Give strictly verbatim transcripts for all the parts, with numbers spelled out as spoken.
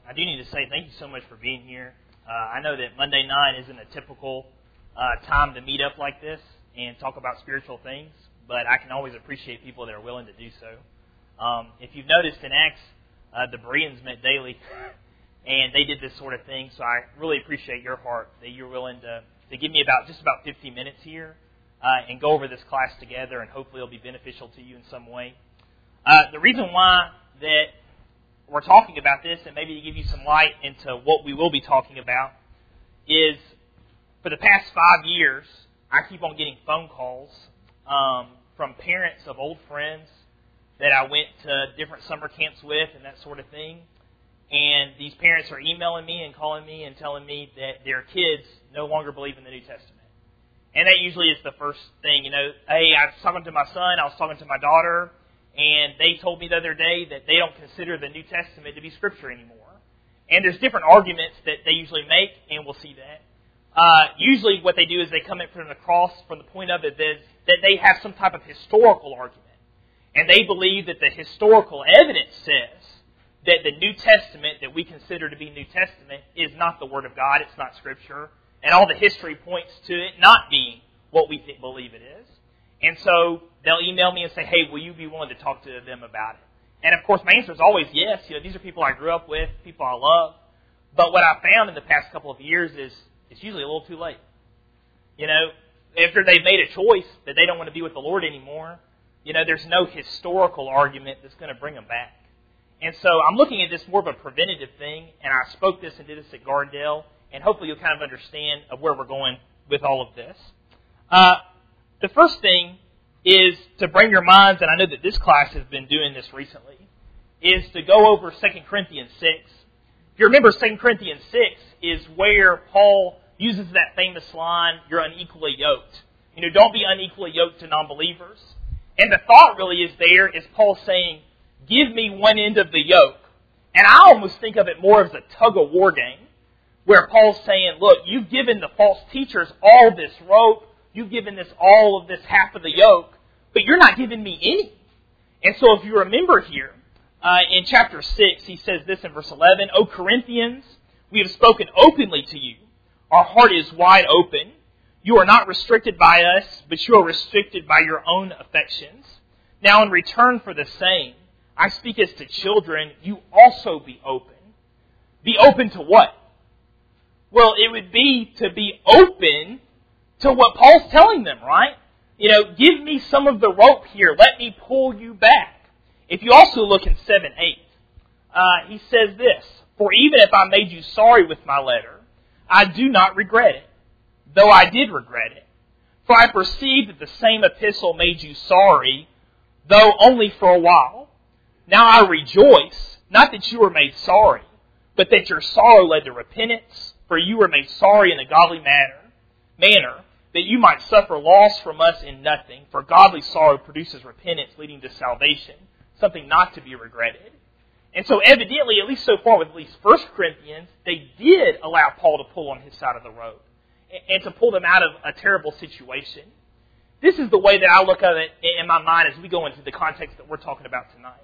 I do need to say thank you so much for being here. Uh, I know that Monday night isn't a typical uh, time to meet up like this and talk about spiritual things, but I can always appreciate people that are willing to do so. Um, if you've noticed in Acts, uh, the Bereans met daily, and they did this sort of thing, so I really appreciate your heart that you're willing to, to give me about just about fifteen minutes here uh, and go over this class together, and hopefully it'll be beneficial to you in some way. Uh, the reason why that we're talking about this, and maybe to give you some light into what we will be talking about, is for the past five years, I keep on getting phone calls um, from parents of old friends that I went to different summer camps with and that sort of thing. And these parents are emailing me and calling me and telling me that their kids no longer believe in the New Testament. And that usually is the first thing. You know, hey, I was talking to my son, I was talking to my daughter, and they told me the other day that they don't consider the New Testament to be Scripture anymore. And there's different arguments that they usually make, and we'll see that. Uh, usually what they do is they come in from the cross, from the point of it is that they have some type of historical argument. And they believe that the historical evidence says that the New Testament that we consider to be New Testament is not the Word of God, it's not Scripture. And all the history points to it not being what we th- believe it is. And so they'll email me and say, hey, will you be willing to talk to them about it? And of course, my answer is always yes. You know, these are people I grew up with, people I love. But what I found in the past couple of years is it's usually a little too late. You know, after they've made a choice that they don't want to be with the Lord anymore, you know, there's no historical argument that's going to bring them back. And so I'm looking at this more of a preventative thing, and I spoke this and did this at Gardell, and hopefully you'll kind of understand of where we're going with all of this. Uh, the first thing is to bring your minds, and I know that this class has been doing this recently, is to go over Second Corinthians six. If you remember, Second Corinthians six is where Paul uses that famous line, you're unequally yoked. You know, don't be unequally yoked to non-believers. And the thought really is there is Paul saying, give me one end of the yoke. And I almost think of it more as a tug-of-war game, where Paul's saying, look, you've given the false teachers all this rope, you've given this all of this half of the yoke, but you're not giving me any. And so if you remember here, uh, in chapter six, he says this in verse eleven, O Corinthians, we have spoken openly to you. Our heart is wide open. You are not restricted by us, but you are restricted by your own affections. Now in return for the same, I speak as to children, you also be open. Be open to what? Well, it would be to be open to what Paul's telling them, right? You know, give me some of the rope here. Let me pull you back. If you also look in seven eight, uh, he says this, for even if I made you sorry with my letter, I do not regret it, though I did regret it. For I perceive that the same epistle made you sorry, though only for a while. Now I rejoice, not that you were made sorry, but that your sorrow led to repentance, for you were made sorry in a godly manner, manner, that you might suffer loss from us in nothing, for godly sorrow produces repentance leading to salvation, something not to be regretted. And so evidently, at least so far with at least First Corinthians, they did allow Paul to pull on his side of the road and to pull them out of a terrible situation. This is the way that I look at it in my mind as we go into the context that we're talking about tonight.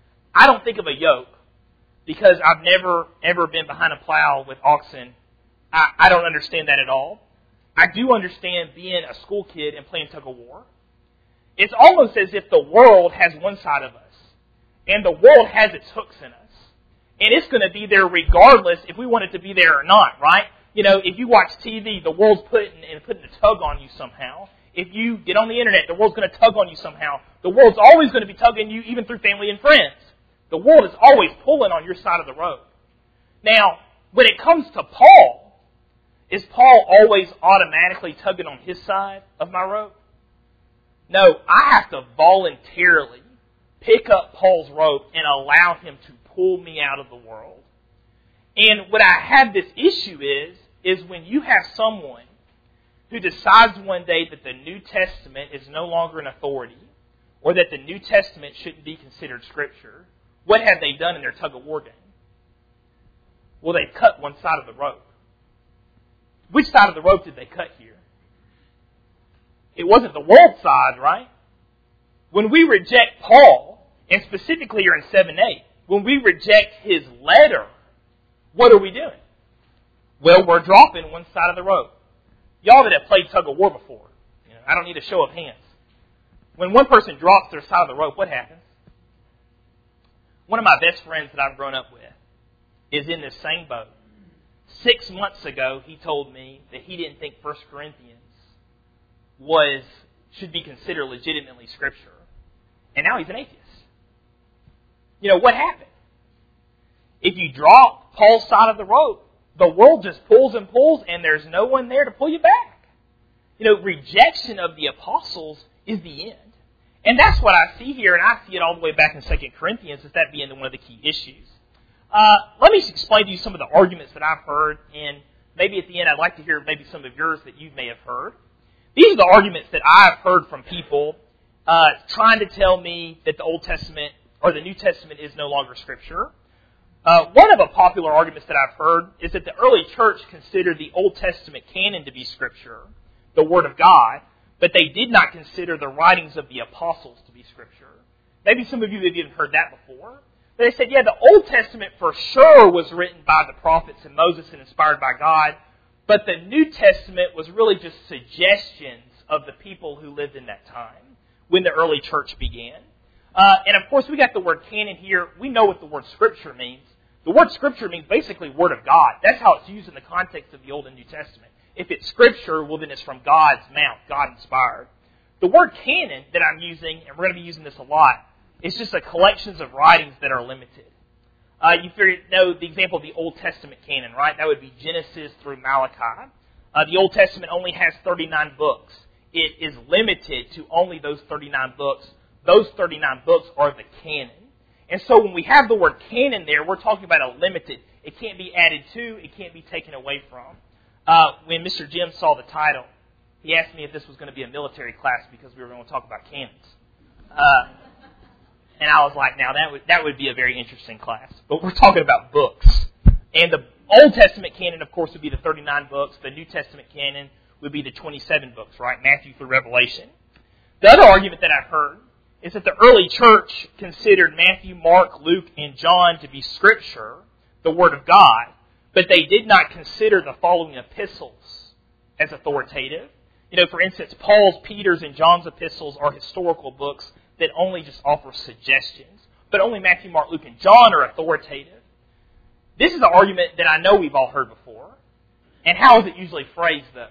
I don't think of a yoke because I've never, ever been behind a plow with oxen. I, I don't understand that at all. I do understand being a school kid and playing tug-of-war. It's almost as if the world has one side of us, and the world has its hooks in us. And it's going to be there regardless if we want it to be there or not, right? You know, if you watch T V, the world's putting and putting a tug on you somehow. If you get on the internet, the world's going to tug on you somehow. The world's always going to be tugging you even through family and friends. The world is always pulling on your side of the road. Now, when it comes to Paul, is Paul always automatically tugging on his side of my rope? No, I have to voluntarily pick up Paul's rope and allow him to pull me out of the world. And what I have this issue is, is when you have someone who decides one day that the New Testament is no longer an authority, or that the New Testament shouldn't be considered Scripture, what have they done in their tug-of-war game? Well, they cut one side of the rope. Which side of the rope did they cut here? It wasn't the world side, right? When we reject Paul, and specifically here in seven eight, when we reject his letter, what are we doing? Well, we're dropping one side of the rope. Y'all that have played tug of war before, you know, I don't need a show of hands. When one person drops their side of the rope, what happens? One of my best friends that I've grown up with is in this same boat. Six months ago, he told me that he didn't think First Corinthians was should be considered legitimately Scripture. And now he's an atheist. You know, what happened? If you drop Paul's side of the rope, the world just pulls and pulls, and there's no one there to pull you back. You know, rejection of the apostles is the end. And that's what I see here, and I see it all the way back in Second Corinthians, as that being one of the key issues. Uh, let me explain to you some of the arguments that I've heard, and maybe at the end I'd like to hear maybe some of yours that you may have heard. These are the arguments that I've heard from people uh, trying to tell me that the Old Testament or the New Testament is no longer Scripture. Uh, one of the popular arguments that I've heard is that the early church considered the Old Testament canon to be Scripture, the Word of God, but they did not consider the writings of the apostles to be Scripture. Maybe some of you have even heard that before. But they said, yeah, the Old Testament for sure was written by the prophets and Moses and inspired by God, but the New Testament was really just suggestions of the people who lived in that time when the early church began. Uh, and of course, we got the word canon here. We know what the word Scripture means. The word Scripture means basically Word of God. That's how it's used in the context of the Old and New Testament. If it's Scripture, well, then it's from God's mouth, God-inspired. The word canon that I'm using, and we're going to be using this a lot, is just a collections of writings that are limited. Uh, you figure, know the example of the Old Testament canon, right? That would be Genesis through Malachi. Uh, the Old Testament only has thirty-nine books. It is limited to only those thirty-nine books. Those thirty-nine books are the canon. And so when we have the word canon there, we're talking about a limited. It can't be added to. It can't be taken away from. Uh, when Mister Jim saw the title, he asked me if this was going to be a military class because we were going to talk about cannons. Uh, and I was like, now that would that would be a very interesting class. But we're talking about books. And the Old Testament canon, of course, would be the thirty-nine books. The New Testament canon would be the twenty-seven books, right? Matthew through Revelation. The other argument that I've heard is that the early church considered Matthew, Mark, Luke, and John to be Scripture, the Word of God, but they did not consider the following epistles as authoritative. You know, for instance, Paul's, Peter's, and John's epistles are historical books that only just offer suggestions, but only Matthew, Mark, Luke, and John are authoritative. This is an argument that I know we've all heard before. And how is it usually phrased, though?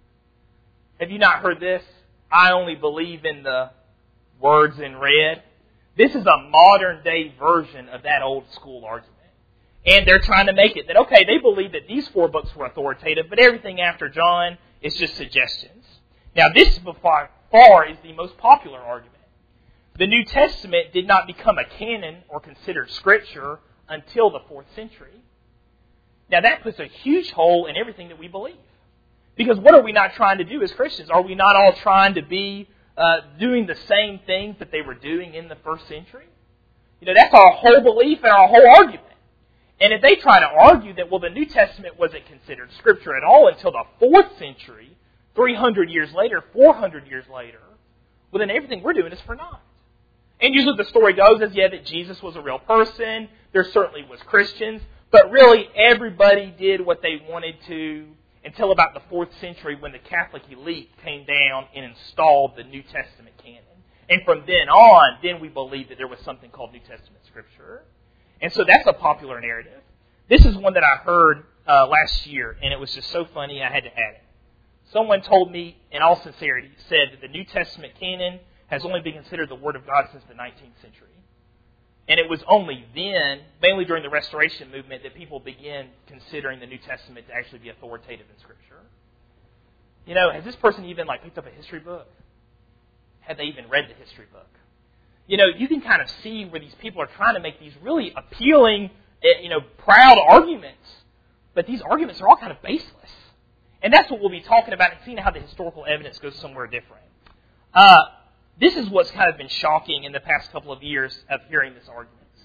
Have you not heard this? I only believe in the words in red. This is a modern-day version of that old school argument. And they're trying to make it that, okay, they believe that these four books were authoritative, but everything after John is just suggestions. Now, this by far is the most popular argument. The New Testament did not become a canon or considered Scripture until the fourth century. Now, that puts a huge hole in everything that we believe. Because what are we not trying to do as Christians? Are we not all trying to be uh, doing the same things that they were doing in the first century? You know, that's our whole belief and our whole argument. And if they try to argue that, well, the New Testament wasn't considered Scripture at all until the fourth century, three hundred years later, four hundred years later, well, then everything we're doing is for naught. And usually the story goes as, yeah, that Jesus was a real person. There certainly was Christians. But really, everybody did what they wanted to until about the fourth century when the Catholic elite came down and installed the New Testament canon. And from then on, then we believed that there was something called New Testament Scripture. And so that's a popular narrative. This is one that I heard uh, last year, and it was just so funny I had to add it. Someone told me, in all sincerity, said that the New Testament canon has only been considered the Word of God since the nineteenth century. And it was only then, mainly during the Restoration movement, that people began considering the New Testament to actually be authoritative in Scripture. You know, has this person even like picked up a history book? Have they even read the history book? You know, you can kind of see where these people are trying to make these really appealing, you know, proud arguments. But these arguments are all kind of baseless. And that's what we'll be talking about and seeing how the historical evidence goes somewhere different. Uh, this is what's kind of been shocking in the past couple of years of hearing these arguments.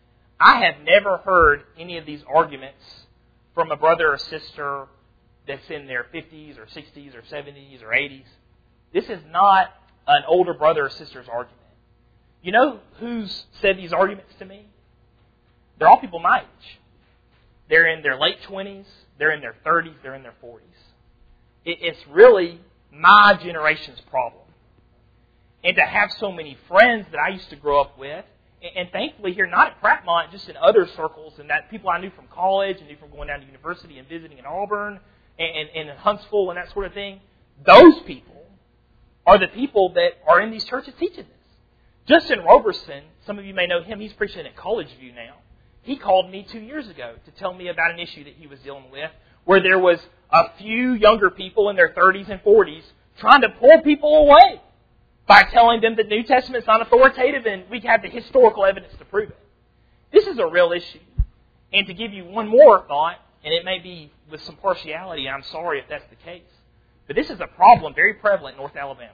I have never heard any of these arguments from a brother or sister that's in their fifties or sixties or seventies or eighties. This is not an older brother or sister's argument. You know who's said these arguments to me? They're all people my age. they're in their late twenties, they're in their thirties, they're in their forties. It, it's really my generation's problem. And to have so many friends that I used to grow up with, and, and thankfully here, not at Prattmont, just in other circles, and that people I knew from college and knew from going down to university and visiting in Auburn and, and, and in Huntsville and that sort of thing, those people are the people that are in these churches teaching this. Justin Roberson, some of you may know him, he's preaching at College View now. He called me two years ago to tell me about an issue that he was dealing with where there was a few younger people in their thirties and forties trying to pull people away by telling them the New Testament is not authoritative and we have the historical evidence to prove it. This is a real issue. And to give you one more thought, and it may be with some partiality, I'm sorry if that's the case, but this is a problem very prevalent in North Alabama.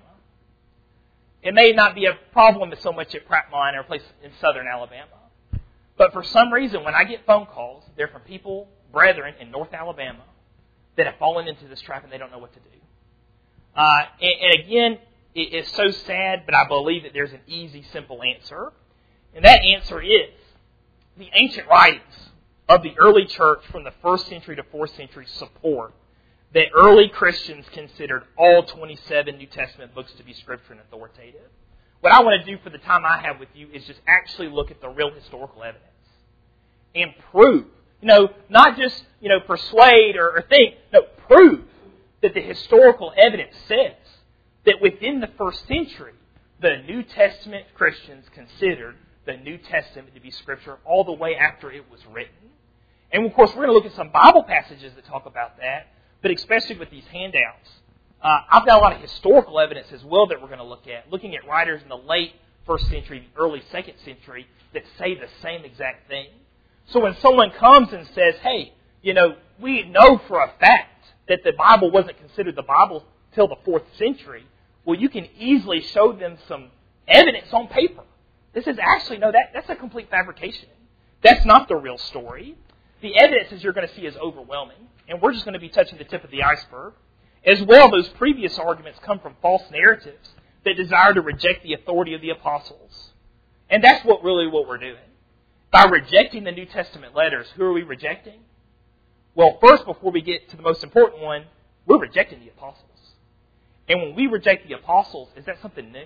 It may not be a problem so much at Prattmont or a place in southern Alabama. But for some reason, when I get phone calls, they're from people, brethren in North Alabama, that have fallen into this trap and they don't know what to do. Uh, and, and again, it is so sad, but I believe that there's an easy, simple answer. And that answer is the ancient writings of the early church from the first century to fourth century support that early Christians considered all twenty-seven New Testament books to be scripture and authoritative. What I want to do for the time I have with you is just actually look at the real historical evidence and prove, you know, not just, you know, persuade or, or think, no, prove that the historical evidence says that within the first century, the New Testament Christians considered the New Testament to be scripture all the way after it was written. And of course, we're going to look at some Bible passages that talk about that. But especially with these handouts, uh, I've got a lot of historical evidence as well that we're going to look at, looking at writers in the late first century, early second century that say the same exact thing. So when someone comes and says, hey, you know, we know for a fact that the Bible wasn't considered the Bible till the fourth century, well, you can easily show them some evidence on paper. This is actually, no, that, that's a complete fabrication. That's not the real story. The evidence, as you're going to see, is overwhelming. And we're just going to be touching the tip of the iceberg. As well, those previous arguments come from false narratives that desire to reject the authority of the apostles. And that's what really what we're doing. By rejecting the New Testament letters, who are we rejecting? Well, first, before we get to the most important one, we're rejecting the apostles. And when we reject the apostles, is that something new?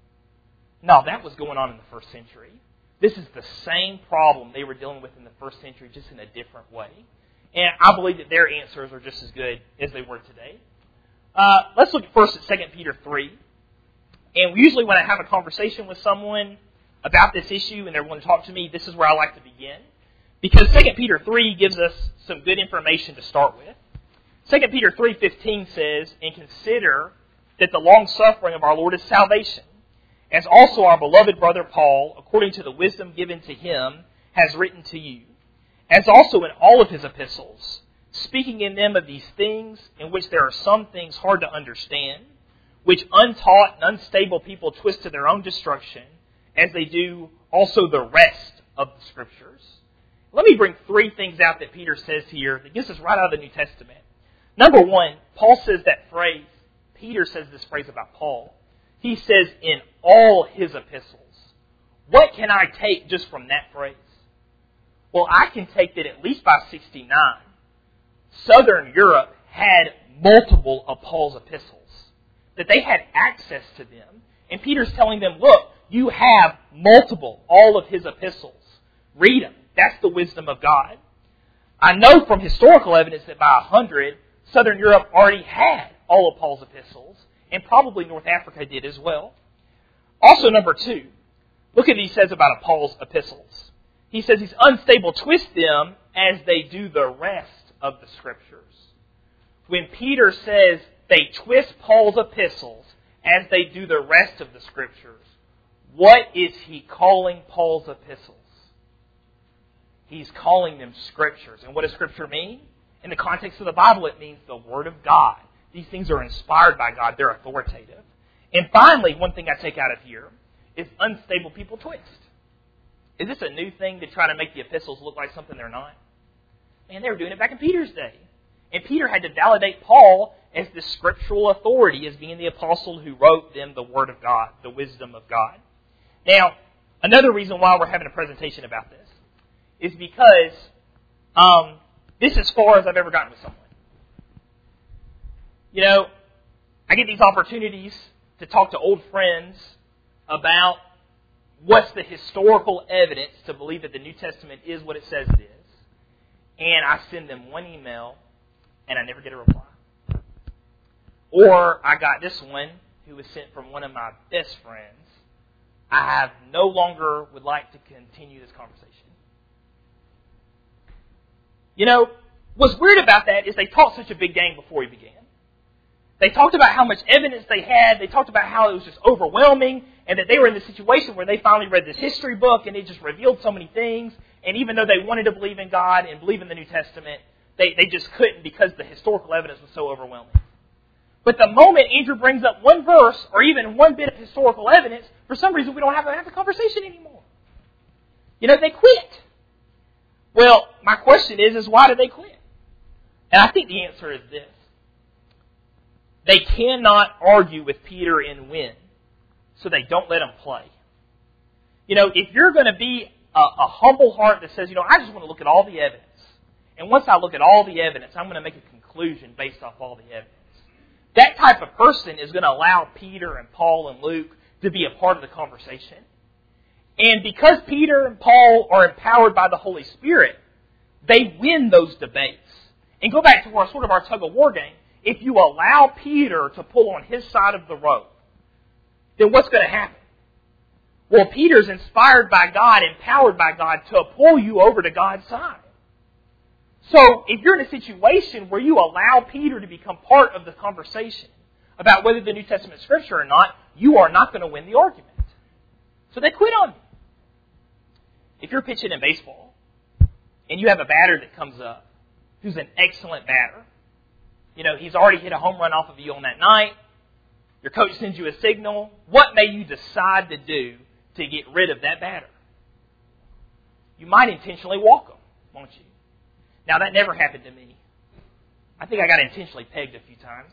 No, that was going on in the first century. This is the same problem they were dealing with in the first century, just in a different way. And I believe that their answers are just as good as they were today. Uh, let's look first at Second Peter three. And usually when I have a conversation with someone about this issue and they're going to talk to me, this is where I like to begin. Because Second Peter three gives us some good information to start with. Second Peter three fifteen says, and consider that the long-suffering of our Lord is salvation, as also our beloved brother Paul, according to the wisdom given to him, has written to you, as also in all of his epistles, speaking in them of these things, in which there are some things hard to understand, which untaught and unstable people twist to their own destruction, as they do also the rest of the Scriptures. Let me bring three things out that Peter says here that gets us right out of the New Testament. Number one, Paul says that phrase, Peter says this phrase about Paul. He says, in all his epistles. What can I take just from that phrase? Well, I can take that at least by sixty-nine, Southern Europe had multiple of Paul's epistles, that they had access to them. And Peter's telling them, look, you have multiple, all of his epistles. Read them. That's the wisdom of God. I know from historical evidence that by one hundred, Southern Europe already had all of Paul's epistles, and probably North Africa did as well. Also, number two, look at what he says about Paul's epistles. He says these unstable twist them as they do the rest of the Scriptures. When Peter says they twist Paul's epistles as they do the rest of the Scriptures, what is he calling Paul's epistles? He's calling them Scriptures. And what does Scripture mean? In the context of the Bible, it means the Word of God. These things are inspired by God. They're authoritative. And finally, one thing I take out of here is unstable people twist. Is this a new thing to try to make the epistles look like something they're not? Man, they were doing it back in Peter's day. And Peter had to validate Paul as the scriptural authority, as being the apostle who wrote them the Word of God, the wisdom of God. Now, another reason why we're having a presentation about this is because um, This is as far as I've ever gotten with someone. You know, I get these opportunities to talk to old friends about what's the historical evidence to believe that the New Testament is what it says it is. And I send them one email, and I never get a reply. Or I got this one, who was sent from one of my best friends. I have no longer would like to continue this conversation. You know, what's weird about that is they talked such a big game before we began. They talked about how much evidence they had. They talked about how it was just overwhelming and that they were in this situation where they finally read this history book and it just revealed so many things. And even though they wanted to believe in God and believe in the New Testament, they, they just couldn't because the historical evidence was so overwhelming. But the moment Andrew brings up one verse or even one bit of historical evidence, for some reason we don't have to have the conversation anymore. You know, they quit. Well, my question is, is why did they quit? And I think the answer is this. They cannot argue with Peter and win, so they don't let him play. You know, if you're going to be a, a humble heart that says, you know, I just want to look at all the evidence, and once I look at all the evidence, I'm going to make a conclusion based off all the evidence. That type of person is going to allow Peter and Paul and Luke to be a part of the conversation. And because Peter and Paul are empowered by the Holy Spirit, they win those debates. And go back to our sort of our tug-of-war game. If you allow Peter to pull on his side of the rope, then what's going to happen? Well, Peter's inspired by God, empowered by God to pull you over to God's side. So, if you're in a situation where you allow Peter to become part of the conversation about whether the New Testament is Scripture or not, you are not going to win the argument. So they quit on you. If you're pitching in baseball, and you have a batter that comes up who's an excellent batter, you know, he's already hit a home run off of you on that night, your coach sends you a signal, what may you decide to do to get rid of that batter? You might intentionally walk him, won't you? Now, that never happened to me. I think I got intentionally pegged a few times.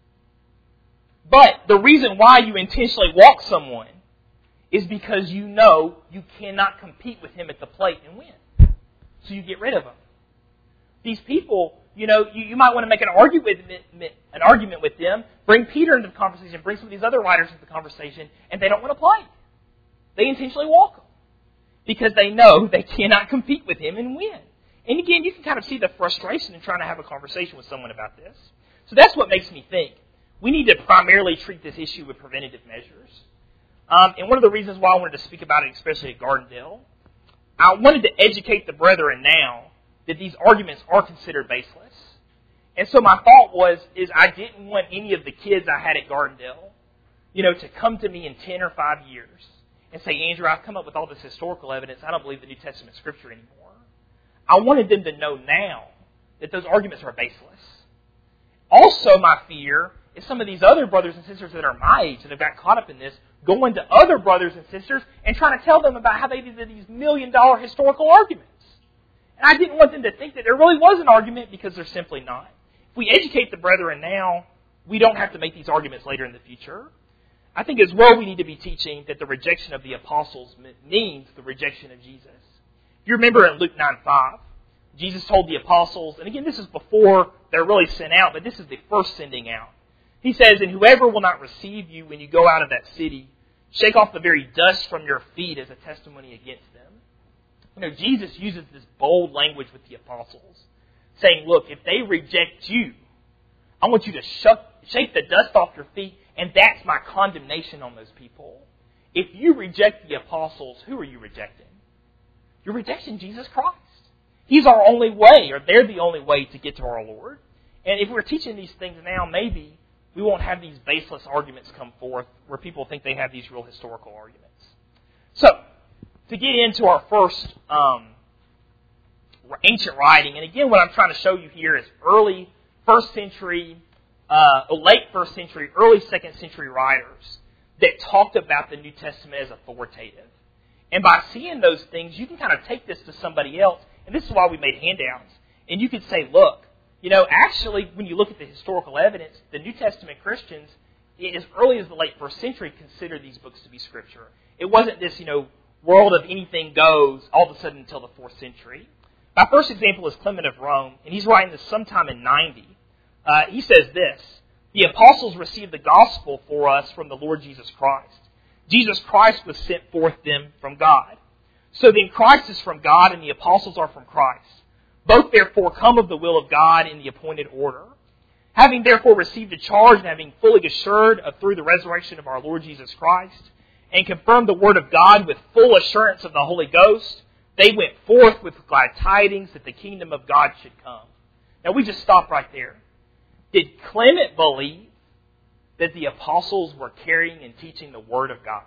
But the reason why you intentionally walk someone is because you know you cannot compete with him at the plate and win. So you get rid of him. These people, you know, you, you might want to make an argument, an argument with them, bring Peter into the conversation, bring some of these other writers into the conversation, and they don't want to play. They intentionally walk them because they know they cannot compete with him and win. And again, you can kind of see the frustration in trying to have a conversation with someone about this. So that's what makes me think we need to primarily treat this issue with preventative measures. Um, and one of the reasons why I wanted to speak about it, especially at Gardendale, I wanted to educate the brethren now that these arguments are considered baseless. And so my thought was, is I didn't want any of the kids I had at Gardendale, you know, to come to me in ten or five years and say, Andrew, I've come up with all this historical evidence. I don't believe the New Testament Scripture anymore. I wanted them to know now that those arguments are baseless. Also, my fear is some of these other brothers and sisters that are my age that have got caught up in this, going to other brothers and sisters and trying to tell them about how they did these million-dollar historical arguments. And I didn't want them to think that there really was an argument because there's simply not. If we educate the brethren now, we don't have to make these arguments later in the future. I think as well we need to be teaching that the rejection of the apostles means the rejection of Jesus. If you remember in Luke nine five, Jesus told the apostles, and again, this is before they're really sent out, but this is the first sending out. He says, and whoever will not receive you when you go out of that city, shake off the very dust from your feet as a testimony against them. You know, Jesus uses this bold language with the apostles, saying, look, if they reject you, I want you to shuck, shake the dust off your feet, and that's my condemnation on those people. If you reject the apostles, who are you rejecting? You're rejecting Jesus Christ. He's our only way, or they're the only way to get to our Lord. And if we're teaching these things now, maybe we won't have these baseless arguments come forth where people think they have these real historical arguments. So, to get into our first um, ancient writing, and again, what I'm trying to show you here is early first century, uh, late first century, early second century writers that talked about the New Testament as authoritative. And by seeing those things, you can kind of take this to somebody else. And this is why we made handouts. And you could say, look, you know, actually, when you look at the historical evidence, the New Testament Christians, as early as the late first century, considered these books to be Scripture. It wasn't this, you know, world of anything goes all of a sudden until the fourth century. My first example is Clement of Rome, and he's writing this sometime in ninety. Uh, he says this: the apostles received the gospel for us from the Lord Jesus Christ. Jesus Christ was sent forth them from God. So then Christ is from God, and the apostles are from Christ. Both therefore come of the will of God in the appointed order. Having therefore received a charge, and having fully assured of through the resurrection of our Lord Jesus Christ, and confirmed the word of God with full assurance of the Holy Ghost, they went forth with glad tidings that the kingdom of God should come. Now we just stop right there. Did Clement believe that the apostles were carrying and teaching the word of God?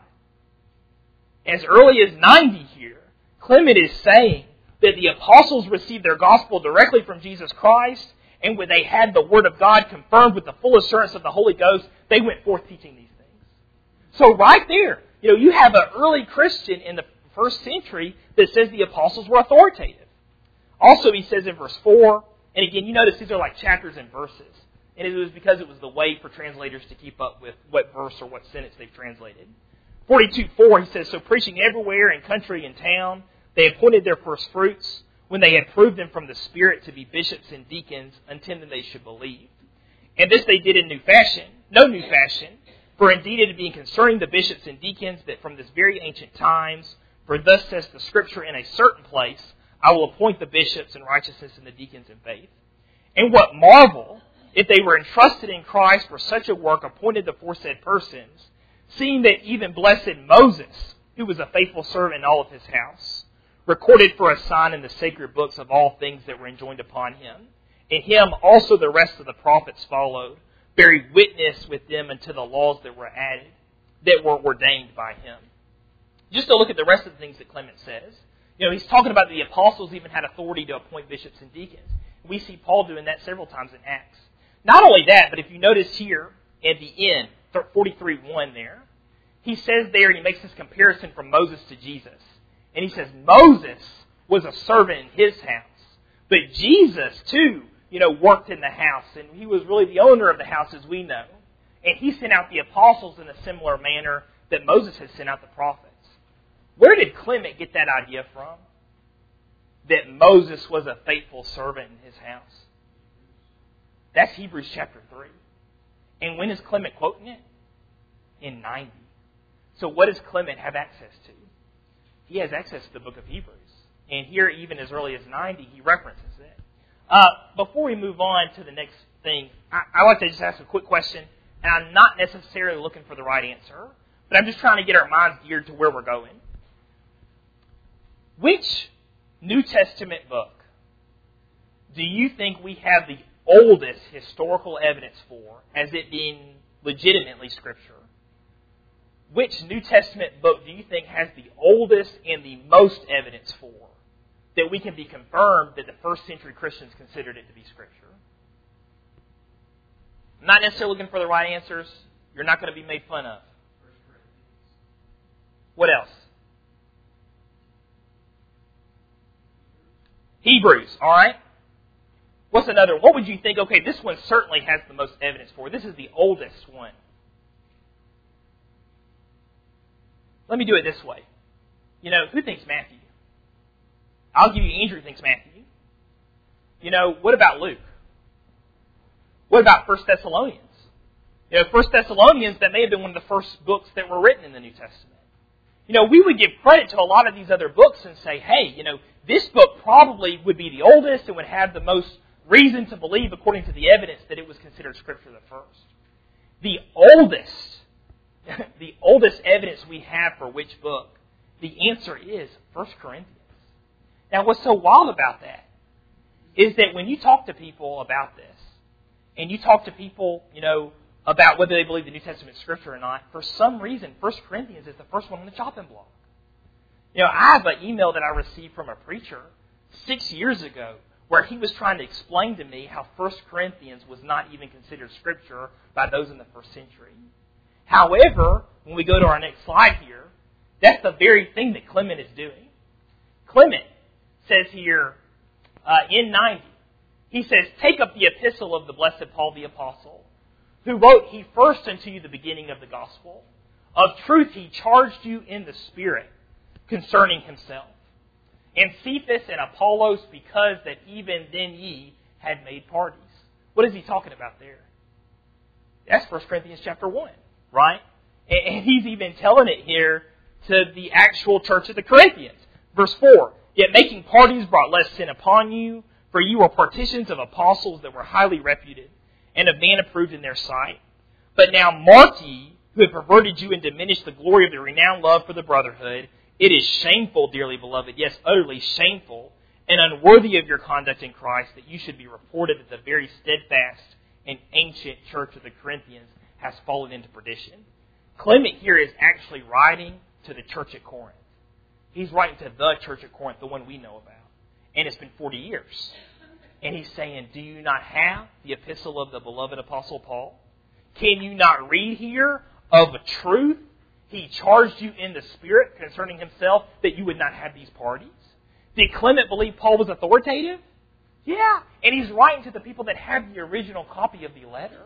As early as ninety here, Clement is saying that the apostles received their gospel directly from Jesus Christ, and when they had the word of God confirmed with the full assurance of the Holy Ghost, they went forth teaching these things. So right there, you know, you have an early Christian in the first century that says the apostles were authoritative. Also, he says in verse four, and again, you notice these are like chapters and verses. And it was because it was the way for translators to keep up with what verse or what sentence they've translated. forty-two four, he says, so preaching everywhere in country and town, they appointed their first fruits when they had proved them from the Spirit to be bishops and deacons, intending they should believe. And this they did in new fashion, no new fashion, for indeed it had been concerning the bishops and deacons that from this very ancient times, for thus says the Scripture in a certain place, I will appoint the bishops in righteousness and the deacons in faith. And what marvel, if they were entrusted in Christ for such a work, appointed the foresaid persons, seeing that even blessed Moses, who was a faithful servant in all of his house, recorded for a sign in the sacred books of all things that were enjoined upon him. In him also the rest of the prophets followed, bearing witness with them unto the laws that were added, that were ordained by him. Just to look at the rest of the things that Clement says. You know, he's talking about the apostles even had authority to appoint bishops and deacons. We see Paul doing that several times in Acts. Not only that, but if you notice here at the end, forty-three one there, he says there, and he makes this comparison from Moses to Jesus. And he says Moses was a servant in his house. But Jesus, too, you know, worked in the house. And he was really the owner of the house, as we know. And he sent out the apostles in a similar manner that Moses had sent out the prophets. Where did Clement get that idea from? That Moses was a faithful servant in his house. That's Hebrews chapter three. And when is Clement quoting it? In ninety. So what does Clement have access to? He has access to the book of Hebrews. And here, even as early as ninety, he references it. Uh, before we move on to the next thing, I, I like to just ask a quick question. And I'm not necessarily looking for the right answer, but I'm just trying to get our minds geared to where we're going. Which New Testament book do you think we have the oldest historical evidence for as it being legitimately Scripture? Which New Testament book do you think has the oldest and the most evidence for that we can be confirmed that the first century Christians considered it to be Scripture? I'm not necessarily looking for the right answers. You're not going to be made fun of. What else? Hebrews, all right? What's another? What would you think? Okay, this one certainly has the most evidence for. This is the oldest one. Let me do it this way. You know, who thinks Matthew? I'll give you Andrew thinks Matthew. You know, what about Luke? What about First Thessalonians? You know, First Thessalonians, that may have been one of the first books that were written in the New Testament. You know, we would give credit to a lot of these other books and say, hey, you know, this book probably would be the oldest and would have the most reason to believe, according to the evidence, that it was considered Scripture the first. The oldest, the oldest evidence we have for which book, the answer is First Corinthians. Now, what's so wild about that is that when you talk to people about this, and you talk to people, you know, about whether they believe the New Testament is Scripture or not, for some reason, First Corinthians is the first one on the chopping block. You know, I have an email that I received from a preacher six years ago where he was trying to explain to me how First Corinthians was not even considered Scripture by those in the first century. However, when we go to our next slide here, that's the very thing that Clement is doing. Clement says here uh, in ninety, he says, take up the epistle of the blessed Paul the Apostle, who wrote, he first unto you the beginning of the gospel. Of truth he charged you in the Spirit concerning himself. and Cephas and Apollos, because that even then ye had made parties. What is he talking about there? That's First Corinthians chapter one, right? And he's even telling it here to the actual church of the Corinthians. Verse four, yet making parties brought less sin upon you, for you were partitions of apostles that were highly reputed, and of man approved in their sight. But now mark ye, who have perverted you and diminished the glory of the renowned love for the brotherhood. It is shameful, dearly beloved, yes, utterly shameful, and unworthy of your conduct in Christ, that you should be reported that the very steadfast and ancient church of the Corinthians has fallen into perdition. Clement here is actually writing to the church at Corinth. He's writing to the church at Corinth, the one we know about. And it's been forty years. And he's saying, do you not have the epistle of the beloved Apostle Paul? Can you not read here of a truth he charged you in the Spirit concerning himself that you would not have these parties? Did Clement believe Paul was authoritative? Yeah. And he's writing to the people that have the original copy of the letter.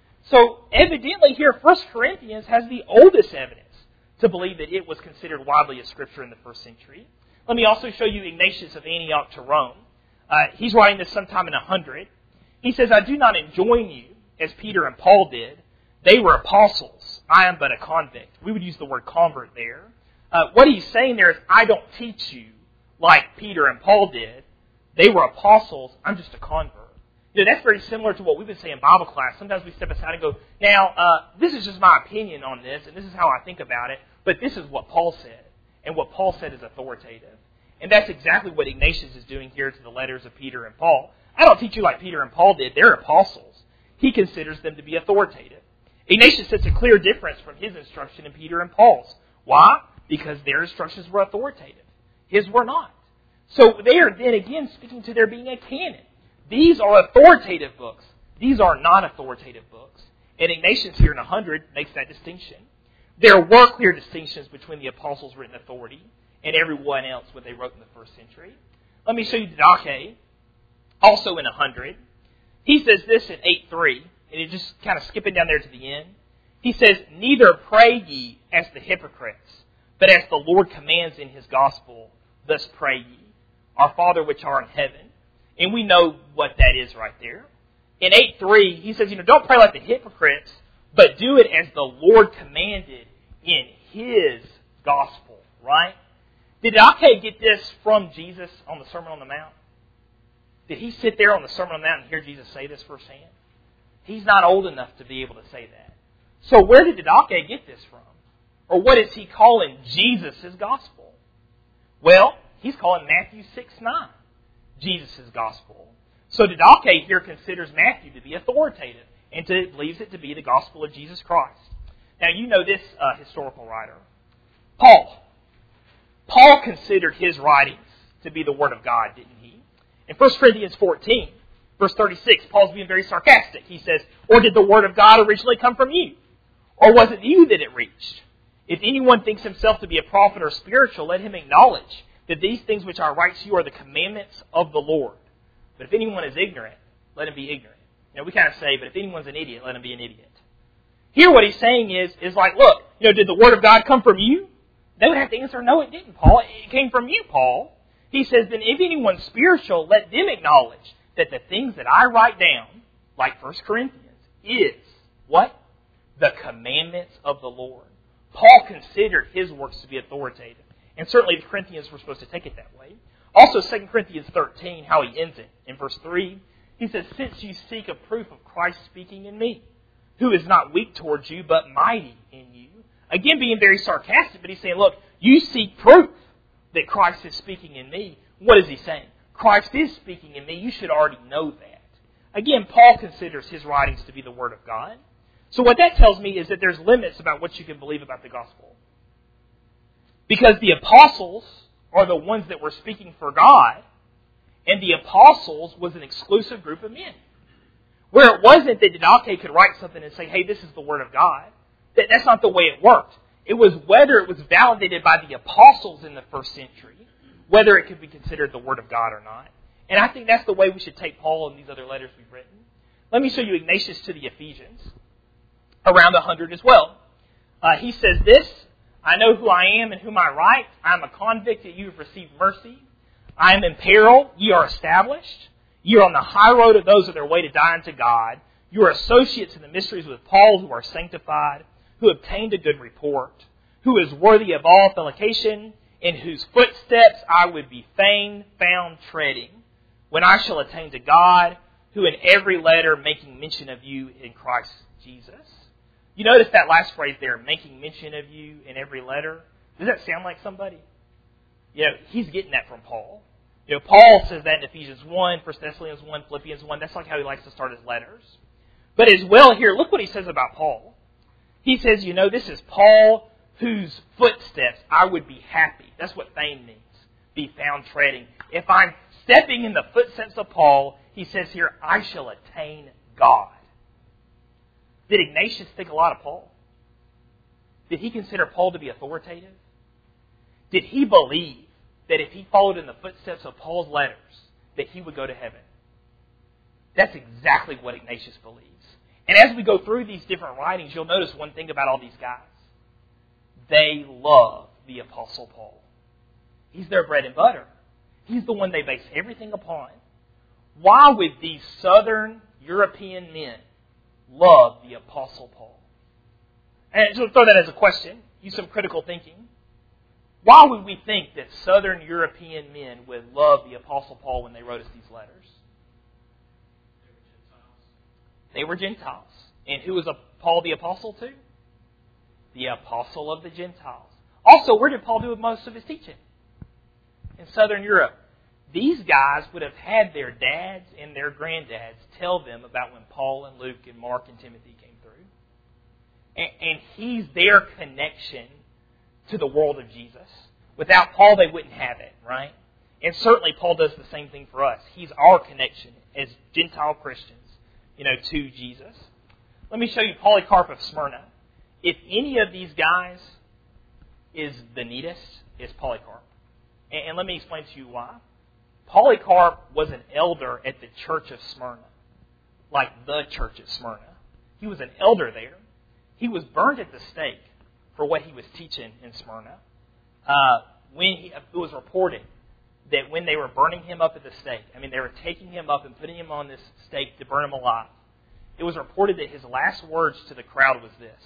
So evidently here, First Corinthians has the oldest evidence to believe that it was considered widely as Scripture in the first century. Let me also show you Ignatius of Antioch to Rome. Uh, he's writing this sometime in one hundred. He says, I do not enjoin you, as Peter and Paul did. They were apostles. I am but a convict. We would use the word convert there. Uh, what he's saying there is, I don't teach you like Peter and Paul did. They were apostles. I'm just a convert. You know, that's very similar to what we've been saying in Bible class. Sometimes we step aside and go, now, uh, this is just my opinion on this, and this is how I think about it, but this is what Paul said. And what Paul said is authoritative. And that's exactly what Ignatius is doing here to the letters of Peter and Paul. I don't teach you like Peter and Paul did. They're apostles. He considers them to be authoritative. Ignatius sets a clear difference from his instruction in Peter and Paul's. Why? Because their instructions were authoritative. His were not. So they are then again speaking to there being a canon. These are authoritative books. These are non-authoritative books. And Ignatius here in one hundred makes that distinction. There were clear distinctions between the apostles' written authority and everyone else what they wrote in the first century. Let me show you Didache, also in one hundred. He says this in eight three, and it's just kind of skipping down there to the end. He says, neither pray ye as the hypocrites, but as the Lord commands in his gospel, thus pray ye, our Father which art in heaven. And we know what that is right there. In eight three, he says, you know, don't pray like the hypocrites, but do it as the Lord commanded in his gospel, right? Did Didache get this from Jesus on the Sermon on the Mount? Did he sit there on the Sermon on the Mount and hear Jesus say this firsthand? He's not old enough to be able to say that. So where did Didache get this from? Or what is he calling Jesus' gospel? Well, he's calling Matthew six nine Jesus' gospel. So Didache here considers Matthew to be authoritative and to, believes it to be the gospel of Jesus Christ. Now you know this uh, historical writer, Paul. Paul considered his writings to be the Word of God, didn't he? In First Corinthians fourteen, verse thirty-six, Paul's being very sarcastic. He says, or did the Word of God originally come from you? Or was it you that it reached? If anyone thinks himself to be a prophet or spiritual, let him acknowledge that these things which I write to you are the commandments of the Lord. But if anyone is ignorant, let him be ignorant. You know, we kind of say, but if anyone's an idiot, let him be an idiot. Here what he's saying is, is like, look, you know, did the Word of God come from you? They would have to answer, no, it didn't, Paul. It came from you, Paul. He says, then if anyone's spiritual, let them acknowledge that the things that I write down, like First Corinthians, is, what? The commandments of the Lord. Paul considered his works to be authoritative. And certainly the Corinthians were supposed to take it that way. Also, Second Corinthians thirteen, how he ends it. In verse three, he says, since you seek a proof of Christ speaking in me, who is not weak towards you, but mighty in you. Again, being very sarcastic, but he's saying, look, you seek proof that Christ is speaking in me. What is he saying? Christ is speaking in me. You should already know that. Again, Paul considers his writings to be the Word of God. So what that tells me is that there's limits about what you can believe about the gospel. Because the apostles are the ones that were speaking for God, and the apostles was an exclusive group of men. Where it wasn't that Didache could write something and say, hey, this is the Word of God. That, that's not the way it worked. It was whether it was validated by the apostles in the first century, whether it could be considered the Word of God or not. And I think that's the way we should take Paul and these other letters we've written. Let me show you Ignatius to the Ephesians, around one hundred as well. Uh, he says this, I know who I am and whom I write. I am a convict that you have received mercy. I am in peril, ye are established. Ye are on the high road of those of their way to die unto God. You are associates in the mysteries with Paul, who are sanctified, who obtained a good report, who is worthy of all felicitation, in whose footsteps I would be fain found treading, when I shall attain to God, who in every letter making mention of you in Christ Jesus. You notice that last phrase there, making mention of you in every letter? Does that sound like somebody? You know, he's getting that from Paul. You know, Paul says that in Ephesians one, First Thessalonians one, Philippians one. That's like how he likes to start his letters. But as well here, look what he says about Paul. He says, you know, this is Paul whose footsteps I would be happy. That's what fame means. Be found treading. If I'm stepping in the footsteps of Paul, he says here, I shall attain God. Did Ignatius think a lot of Paul? Did he consider Paul to be authoritative? Did he believe that if he followed in the footsteps of Paul's letters, that he would go to heaven? That's exactly what Ignatius believes. And as we go through these different writings, you'll notice one thing about all these guys. They love the Apostle Paul. He's their bread and butter. He's the one they base everything upon. Why would these southern European men love the Apostle Paul? And just throw that as a question. Use some critical thinking. Why would we think that southern European men would love the Apostle Paul when they wrote us these letters? They were Gentiles. And who was Paul the Apostle to? The Apostle of the Gentiles. Also, where did Paul do most of his teaching? In Southern Europe. These guys would have had their dads and their granddads tell them about when Paul and Luke and Mark and Timothy came through. And, and he's their connection to the world of Jesus. Without Paul, they wouldn't have it, right? And certainly Paul does the same thing for us. He's our connection as Gentile Christians, you know, to Jesus. Let me show you Polycarp of Smyrna. If any of these guys is the neatest, it's Polycarp. And, and let me explain to you why. Polycarp was an elder at the church of Smyrna, like the church at Smyrna. He was an elder there. He was burned at the stake for what he was teaching in Smyrna. Uh, when he, it was reported that when they were burning him up at the stake, I mean, they were taking him up and putting him on this stake to burn him alive. It was reported that his last words to the crowd was this: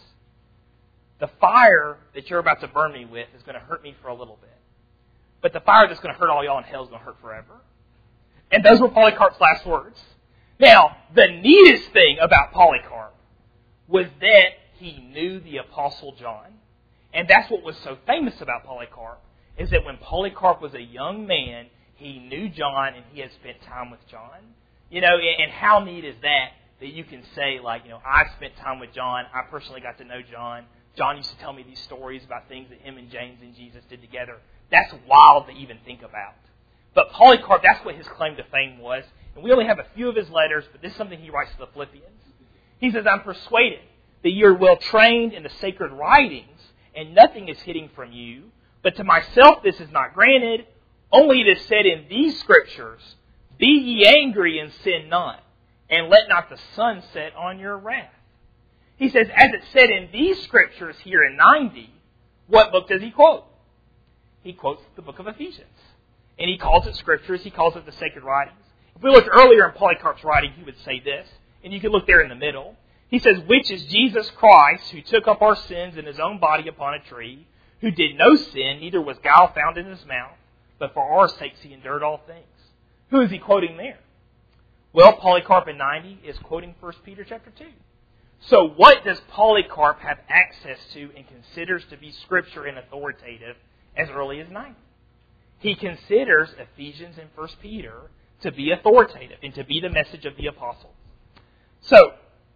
the fire that you're about to burn me with is going to hurt me for a little bit. But the fire that's going to hurt all y'all in hell is going to hurt forever. And those were Polycarp's last words. Now, the neatest thing about Polycarp was that he knew the Apostle John. And that's what was so famous about Polycarp, is that when Polycarp was a young man, he knew John and he had spent time with John. You know, and how neat is that, that you can say, like, you know, I spent time with John. I personally got to know John. John used to tell me these stories about things that him and James and Jesus did together. That's wild to even think about. But Polycarp, that's what his claim to fame was. And we only have a few of his letters, but this is something he writes to the Philippians. He says, I'm persuaded that you are well trained in the sacred writings, and nothing is hidden from you. But to myself this is not granted. Only it is said in these scriptures, be ye angry and sin not, and let not the sun set on your wrath. He says, as it said in these scriptures here in ninety, what book does he quote? He quotes the book of Ephesians. And he calls it scriptures. He calls it the sacred writings. If we looked earlier in Polycarp's writing, he would say this. And you can look there in the middle. He says, which is Jesus Christ, who took up our sins in his own body upon a tree, who did no sin, neither was guile found in his mouth, but for our sakes he endured all things. Who is he quoting there? Well, Polycarp in ninety is quoting First Peter chapter two. So what does Polycarp have access to and considers to be scripture and authoritative as early as ninety? He considers Ephesians and First Peter to be authoritative and to be the message of the apostles. So,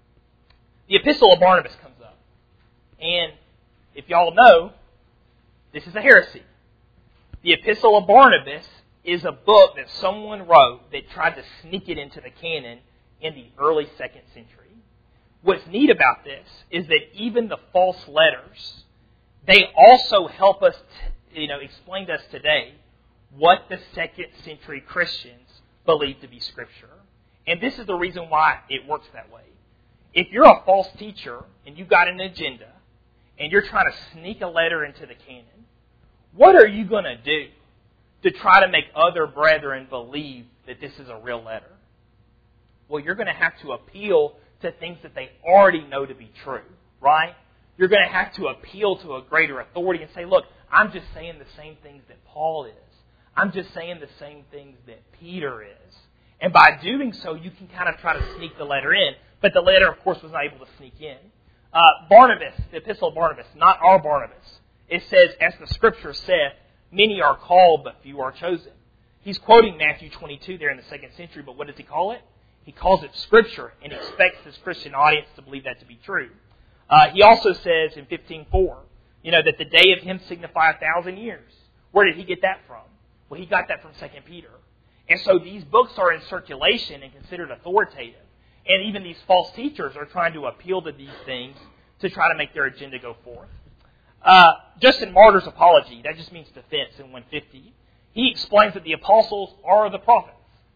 the Epistle of Barnabas comes up. And if y'all know, this is a heresy. The Epistle of Barnabas is a book that someone wrote that tried to sneak it into the canon in the early second century. What's neat about this is that even the false letters, they also help us, to, you know, explain to us today what the second century Christians believe to be Scripture. And this is the reason why it works that way. If you're a false teacher and you've got an agenda and you're trying to sneak a letter into the canon, what are you going to do to try to make other brethren believe that this is a real letter? Well, you're going to have to appeal to things that they already know to be true, right? You're going to have to appeal to a greater authority and say, look, I'm just saying the same things that Paul is. I'm just saying the same things that Peter is. And by doing so, you can kind of try to sneak the letter in. But the letter, of course, was not able to sneak in. Uh, Barnabas, the epistle of Barnabas, not our Barnabas. It says, as the Scripture saith, many are called, but few are chosen. He's quoting Matthew twenty-two there in the second century, but what does he call it? He calls it Scripture and expects his Christian audience to believe that to be true. Uh, he also says in fifteen four, you know, that the day of him signify a thousand years. Where did he get that from? Well, he got that from Second Peter. And so these books are in circulation and considered authoritative. And even these false teachers are trying to appeal to these things to try to make their agenda go forth. Uh, Justin Martyr's apology, that just means defense in one fifty. He explains that the apostles are the prophets.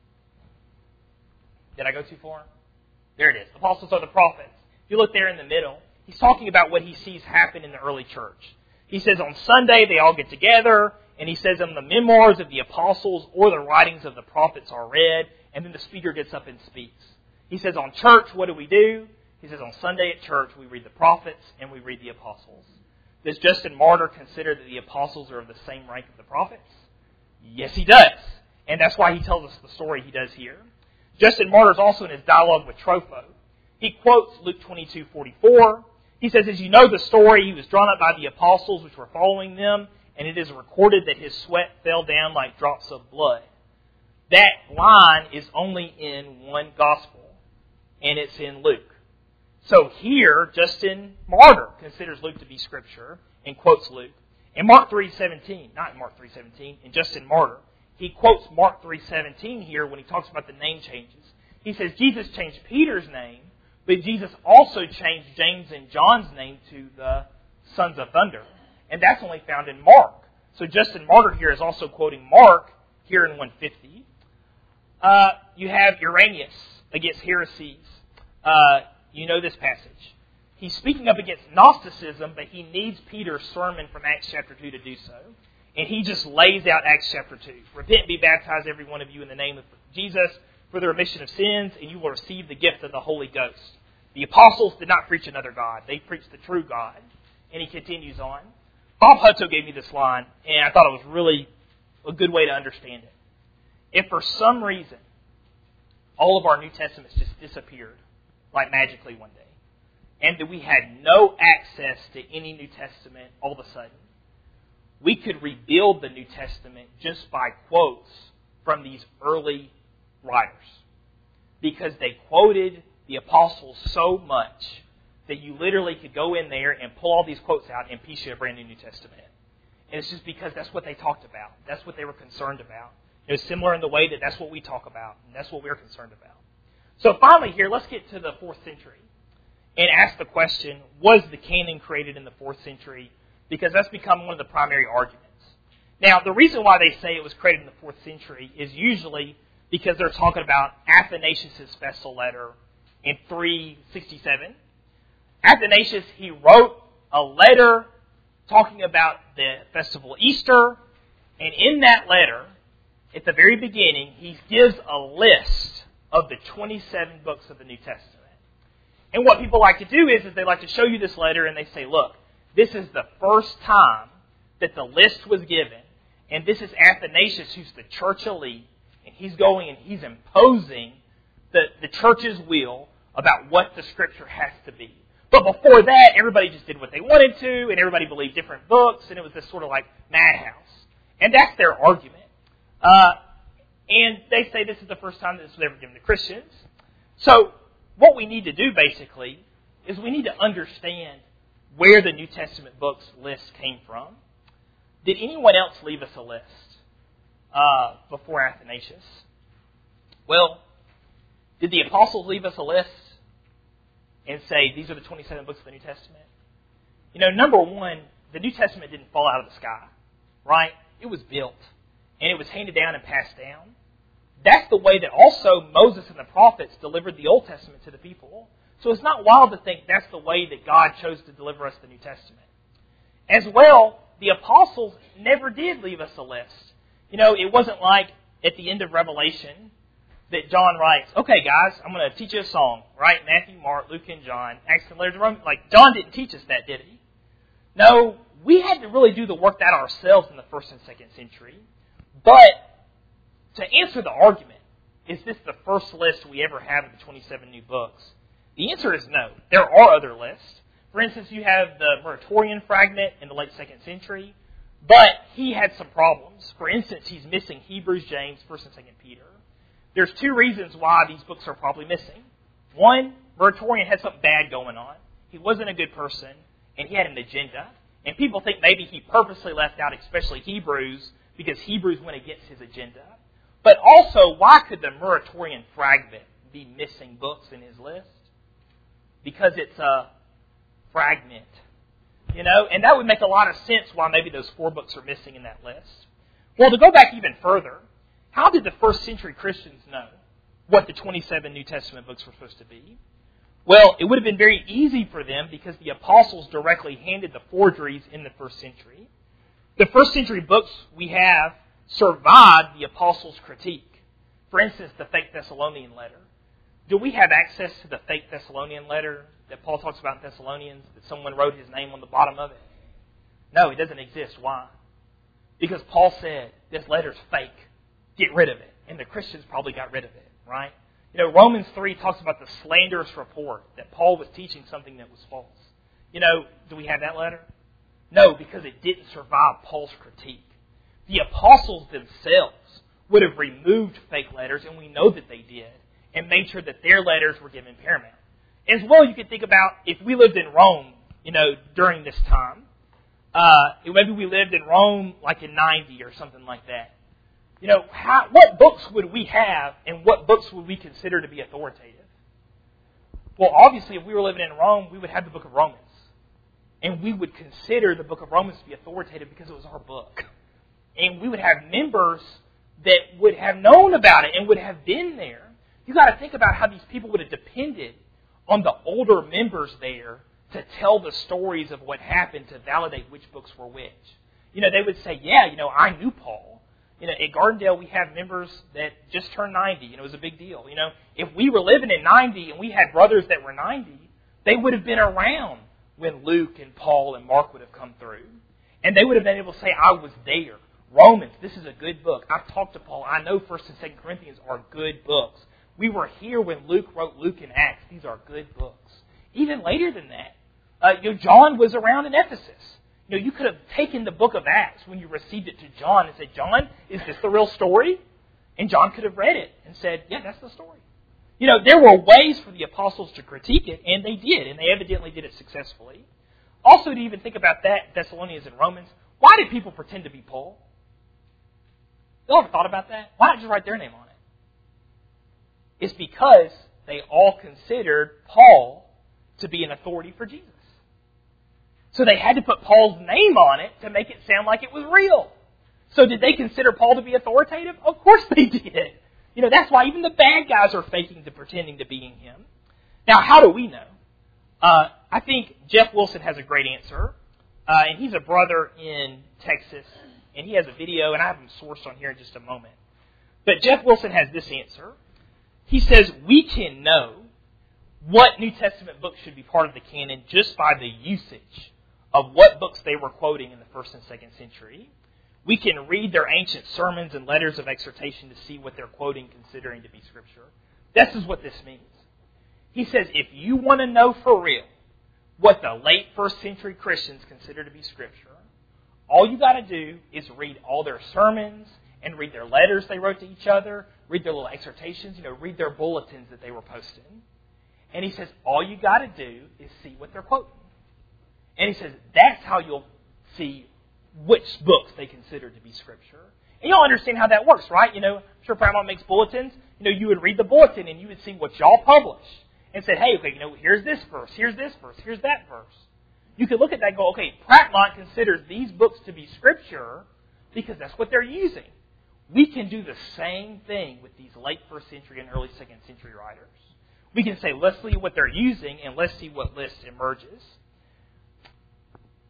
Did I go too far? There it is. Apostles are the prophets. If you look there in the middle, he's talking about what he sees happen in the early church. He says on Sunday they all get together, and he says on the memoirs of the apostles or the writings of the prophets are read, and then the speaker gets up and speaks. He says on church, what do we do? He says on Sunday at church we read the prophets and we read the apostles. Does Justin Martyr consider that the apostles are of the same rank of the prophets? Yes, he does. And that's why he tells us the story he does here. Justin Martyr is also in his dialogue with Tropho. He quotes Luke twenty-two forty-four. He says, as you know the story, he was drawn up by the apostles which were following them, and it is recorded that his sweat fell down like drops of blood. That line is only in one gospel, and it's in Luke. So here, Justin Martyr considers Luke to be Scripture and quotes Luke. In Mark three seventeen, not in Mark three seventeen, in Justin Martyr, he quotes Mark three seventeen here when he talks about the name changes. He says Jesus changed Peter's name, but Jesus also changed James and John's name to the sons of thunder. And that's only found in Mark. So Justin Martyr here is also quoting Mark here in one fifty. Uh, you have Irenaeus against heresies. Uh, you know this passage. He's speaking up against Gnosticism, but he needs Peter's sermon from Acts chapter two to do so. And he just lays out Acts chapter two. Repent and be baptized, every one of you, in the name of Jesus for the remission of sins, and you will receive the gift of the Holy Ghost. The apostles did not preach another God. They preached the true God. And he continues on. Bob Hutto gave me this line, and I thought it was really a good way to understand it. If for some reason all of our New Testaments just disappeared, like magically one day, and that we had no access to any New Testament all of a sudden, we could rebuild the New Testament just by quotes from these early writers. Because they quoted the apostles so much that you literally could go in there and pull all these quotes out and piece you a brand new New Testament. And it's just because that's what they talked about. That's what they were concerned about. It was similar in the way that that's what we talk about, and that's what we're concerned about. So finally here, let's get to the fourth century and ask the question, was the canon created in the fourth century? Because that's become one of the primary arguments. Now, the reason why they say it was created in the fourth century is usually because they're talking about Athanasius' festal letter in three sixty-seven. Athanasius, he wrote a letter talking about the festival of Easter, and in that letter, at the very beginning, he gives a list of the twenty-seven books of the New Testament. And what people like to do is, is they like to show you this letter and they say, look, this is the first time that the list was given, and this is Athanasius, who's the church elite, and he's going and he's imposing the, the church's will about what the Scripture has to be. But before that, everybody just did what they wanted to, and everybody believed different books, and it was this sort of like madhouse. And that's their argument. Uh, and they say this is the first time that this was ever given to Christians. So what we need to do, basically, is we need to understand where the New Testament books list came from. Did anyone else leave us a list uh, before Athanasius? Well, did the apostles leave us a list and say, these are the twenty-seven books of the New Testament? You know, number one, the New Testament didn't fall out of the sky, right? It was built, and it was handed down and passed down. That's the way that also Moses and the prophets delivered the Old Testament to the people. So it's not wild to think that's the way that God chose to deliver us the New Testament. As well, the apostles never did leave us a list. You know, it wasn't like at the end of Revelation that John writes, okay, guys, I'm going to teach you a song, right? Matthew, Mark, Luke, and John, Acts and letters of Romans. Like, John didn't teach us that, did he? No, we had to really do the work that ourselves in the first and second century. But to answer the argument, is this the first list we ever have of the twenty-seven new books? The answer is no. There are other lists. For instance, you have the Muratorian fragment in the late second century, but he had some problems. For instance, he's missing Hebrews, James, first and second Peter. There's two reasons why these books are probably missing. One, Muratorian had something bad going on. He wasn't a good person, and he had an agenda. And people think maybe he purposely left out especially Hebrews because Hebrews went against his agenda. But also, why could the Muratorian fragment be missing books in his list? Because it's a fragment. You know, and that would make a lot of sense why maybe those four books are missing in that list. Well, to go back even further, how did the first century Christians know what the twenty-seven New Testament books were supposed to be? Well, it would have been very easy for them because the apostles directly handed the forgeries in the first century. The first century books we have survived the apostles' critique. For instance, the fake Thessalonian letter. Do we have access to the fake Thessalonian letter that Paul talks about in Thessalonians, that someone wrote his name on the bottom of it? No, it doesn't exist. Why? Because Paul said, this letter's fake. Get rid of it. And the Christians probably got rid of it, right? You know, Romans three talks about the slanderous report that Paul was teaching something that was false. You know, do we have that letter? No, because it didn't survive Paul's critique. The apostles themselves would have removed fake letters, and we know that they did, and made sure that their letters were given paramount. As well, you could think about if we lived in Rome, you know, during this time. Uh, maybe we lived in Rome like in ninety or something like that. You know, how, what books would we have, and what books would we consider to be authoritative? Well, obviously, if we were living in Rome, we would have the book of Romans. And we would consider the book of Romans to be authoritative because it was our book. And we would have members that would have known about it and would have been there. You got to think about how these people would have depended on the older members there to tell the stories of what happened to validate which books were which. You know, they would say, yeah, you know, I knew Paul. You know, at Gardendale, we have members that just turned ninety. You know, it was a big deal. You know, if we were living in ninety and we had brothers that were ninety, they would have been around when Luke and Paul and Mark would have come through. And they would have been able to say, I was there. Romans, this is a good book. I've talked to Paul. I know First and Second Corinthians are good books. We were here when Luke wrote Luke and Acts. These are good books. Even later than that, uh, you know, John was around in Ephesus. You know, you could have taken the book of Acts when you received it to John and said, John, is this the real story? And John could have read it and said, yeah, that's the story. You know, there were ways for the apostles to critique it, and they did, and they evidently did it successfully. Also, to even think about that, Thessalonians and Romans, why did people pretend to be Paul? You ever thought about that? Why not just write their name on it? It's because they all considered Paul to be an authority for Jesus. So they had to put Paul's name on it to make it sound like it was real. So did they consider Paul to be authoritative? Of course they did. You know, that's why even the bad guys are faking to pretending to being him. Now, how do we know? Uh, I think Jeff Wilson has a great answer. Uh, and he's a brother in Texas. And he has a video, and I have him sourced on here in just a moment. But Jeff Wilson has this answer. He says, we can know what New Testament books should be part of the canon just by the usage of what books they were quoting in the first and second century. We can read their ancient sermons and letters of exhortation to see what they're quoting, considering to be Scripture. This is what this means. He says, if you want to know for real what the late first century Christians consider to be Scripture, all you got to do is read all their sermons and read their letters they wrote to each other, read their little exhortations, you know, read their bulletins that they were posting. And he says, all you got to do is see what they're quoting. And he says, that's how you'll see which books they consider to be Scripture. And you'll understand how that works, right? You know, I'm sure Paramount makes bulletins. You know, you would read the bulletin and you would see what y'all publish. And say, hey, okay, you know, here's this verse, here's this verse, here's that verse. You could look at that and go, okay, Prattmont considers these books to be Scripture because that's what they're using. We can do the same thing with these late first century and early second century writers. We can say, let's see what they're using and let's see what list emerges.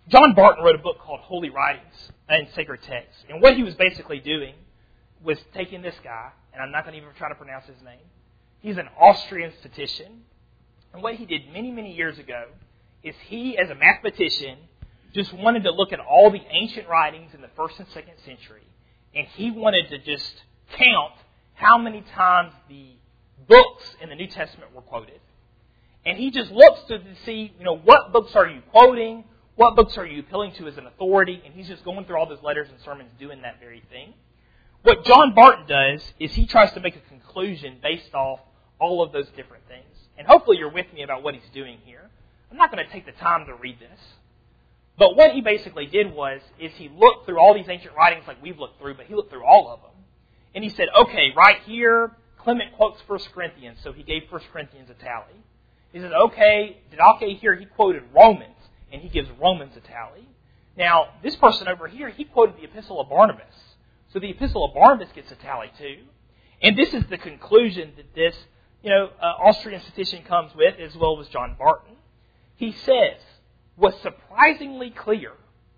John Barton wrote a book called Holy Writings and Sacred Texts. And what he was basically doing was taking this guy, and I'm not going to even try to pronounce his name. He's an Austrian statistician. And what he did many, many years ago is he, as a mathematician, just wanted to look at all the ancient writings in the first and second century. And he wanted to just count how many times the books in the New Testament were quoted. And he just looks to see, you know, what books are you quoting? What books are you appealing to as an authority? And he's just going through all those letters and sermons doing that very thing. What John Barton does is he tries to make a conclusion based off all of those different things. And hopefully you're with me about what he's doing here. I'm not going to take the time to read this. But what he basically did was, is he looked through all these ancient writings like we've looked through, but he looked through all of them. And he said, okay, right here, Clement quotes First Corinthians, so he gave First Corinthians a tally. He said, okay, Didache here, he quoted Romans, and he gives Romans a tally. Now, this person over here, he quoted the Epistle of Barnabas. So the Epistle of Barnabas gets a tally too. And this is the conclusion that this, you know, uh, Austrian statistician comes with, as well as John Barton. He says, what's surprisingly clear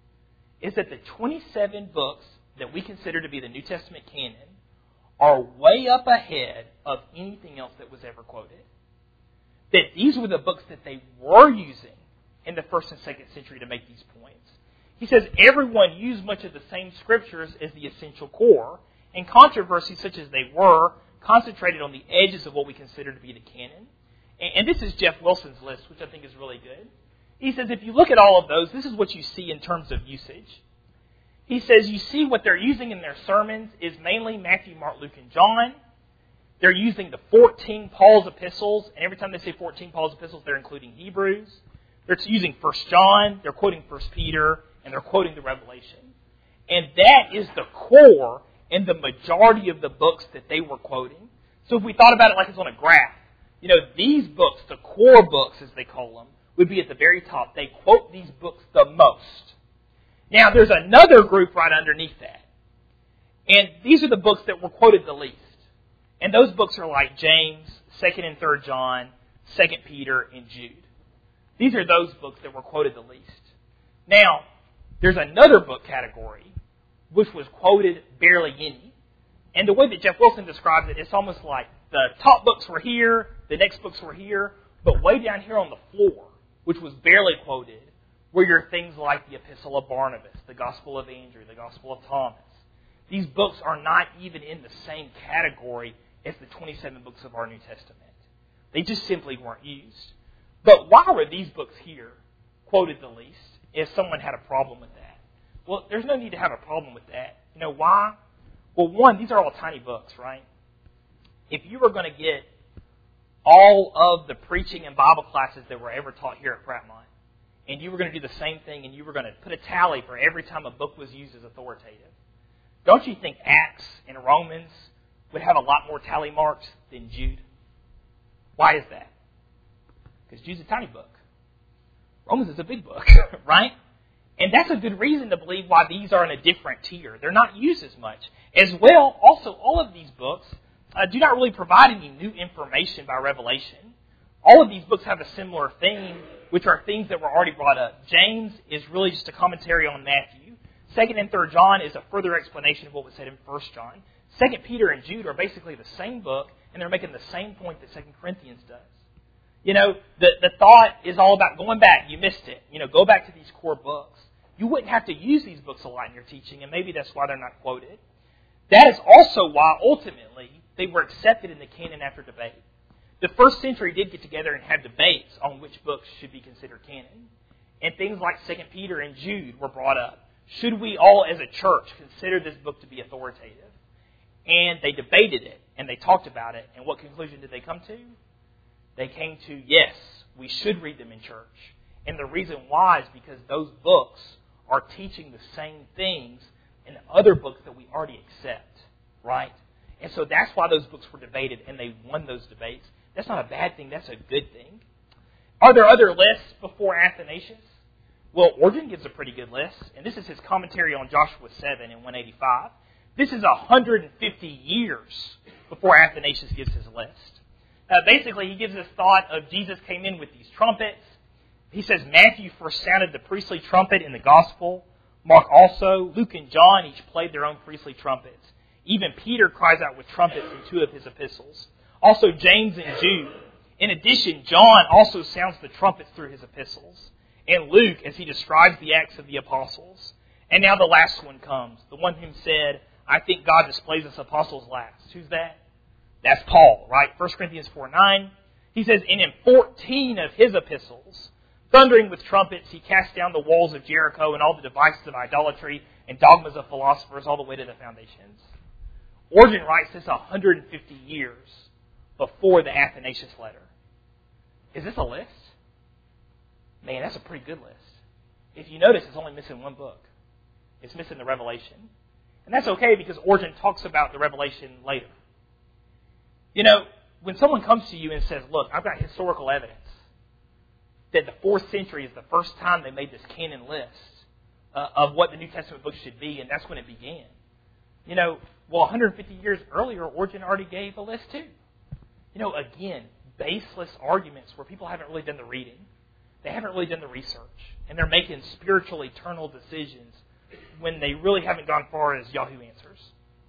is that the twenty-seven books that we consider to be the New Testament canon are way up ahead of anything else that was ever quoted. That these were the books that they were using in the first and second century to make these points. He says everyone used much of the same scriptures as the essential core, and controversies such as they were concentrated on the edges of what we consider to be the canon. And this is Jeff Wilson's list, which I think is really good. He says if you look at all of those, this is what you see in terms of usage. He says you see what they're using in their sermons is mainly Matthew, Mark, Luke, and John. They're using the fourteen Paul's epistles, and every time they say fourteen Paul's epistles, they're including Hebrews. They're using First John, they're quoting First Peter, and they're quoting the Revelation. And that is the core and the majority of the books that they were quoting. So if we thought about it like it's on a graph, you know, these books, the core books as they call them, would be at the very top. They quote these books the most. Now, there's another group right underneath that. And these are the books that were quoted the least. And those books are like James, Second and Third John, Second Peter, and Jude. These are those books that were quoted the least. Now, there's another book category which was quoted barely any. And the way that Jeff Wilson describes it, it's almost like the top books were here, the next books were here, but way down here on the floor, which was barely quoted, were your things like the Epistle of Barnabas, the Gospel of Andrew, the Gospel of Thomas. These books are not even in the same category as the twenty-seven books of our New Testament. They just simply weren't used. But why were these books here quoted the least if someone had a problem with that? Well, there's no need to have a problem with that. You know why? Well, one, these are all tiny books, right? If you were going to get all of the preaching and Bible classes that were ever taught here at Prattmont, and you were going to do the same thing, and you were going to put a tally for every time a book was used as authoritative, don't you think Acts and Romans would have a lot more tally marks than Jude? Why is that? Because Jude's a tiny book. Romans is a big book, right? And that's a good reason to believe why these are in a different tier. They're not used as much. As well, also, all of these books uh, do not really provide any new information by revelation. All of these books have a similar theme, which are things that were already brought up. James is really just a commentary on Matthew. Second and Third John is a further explanation of what was said in First John. Second Peter and Jude are basically the same book, and they're making the same point that Second Corinthians does. You know, the, the thought is all about going back. You missed it. You know, go back to these core books. You wouldn't have to use these books a lot in your teaching, and maybe that's why they're not quoted. That is also why, ultimately, they were accepted in the canon after debate. The first century did get together and have debates on which books should be considered canon. And things like Second Peter and Jude were brought up. Should we all, as a church, consider this book to be authoritative? And they debated it, and they talked about it, and what conclusion did they come to? They came to, yes, we should read them in church. And the reason why is because those books are teaching the same things in other books that we already accept, right? And so that's why those books were debated, and they won those debates. That's not a bad thing. That's a good thing. Are there other lists before Athanasius? Well, Origen gives a pretty good list, and this is his commentary on Joshua seven in one eighty-five. This is one hundred fifty years before Athanasius gives his list. Uh, basically, he gives this thought of Jesus came in with these trumpets, He says Matthew first sounded the priestly trumpet in the gospel. Mark also. Luke and John each played their own priestly trumpets. Even Peter cries out with trumpets in two of his epistles. Also James and Jude. In addition, John also sounds the trumpets through his epistles. And Luke as he describes the acts of the apostles. And now the last one comes. The one whom said, I think God displays us apostles last. Who's that? That's Paul, right? First Corinthians four nine. He says, and in fourteen of his epistles, thundering with trumpets, he cast down the walls of Jericho and all the devices of idolatry and dogmas of philosophers all the way to the foundations. Origen writes this one hundred fifty years before the Athanasius letter. Is this a list? Man, that's a pretty good list. If you notice, it's only missing one book. It's missing the Revelation. And that's okay because Origen talks about the Revelation later. You know, when someone comes to you and says, look, I've got historical evidence that the fourth century is the first time they made this canon list uh, of what the New Testament books should be, and that's when it began. You know, well, one hundred fifty years earlier, Origen already gave a list too. You know, again, baseless arguments where people haven't really done the reading. They haven't really done the research. And they're making spiritual, eternal decisions when they really haven't gone far as Yahoo Answers.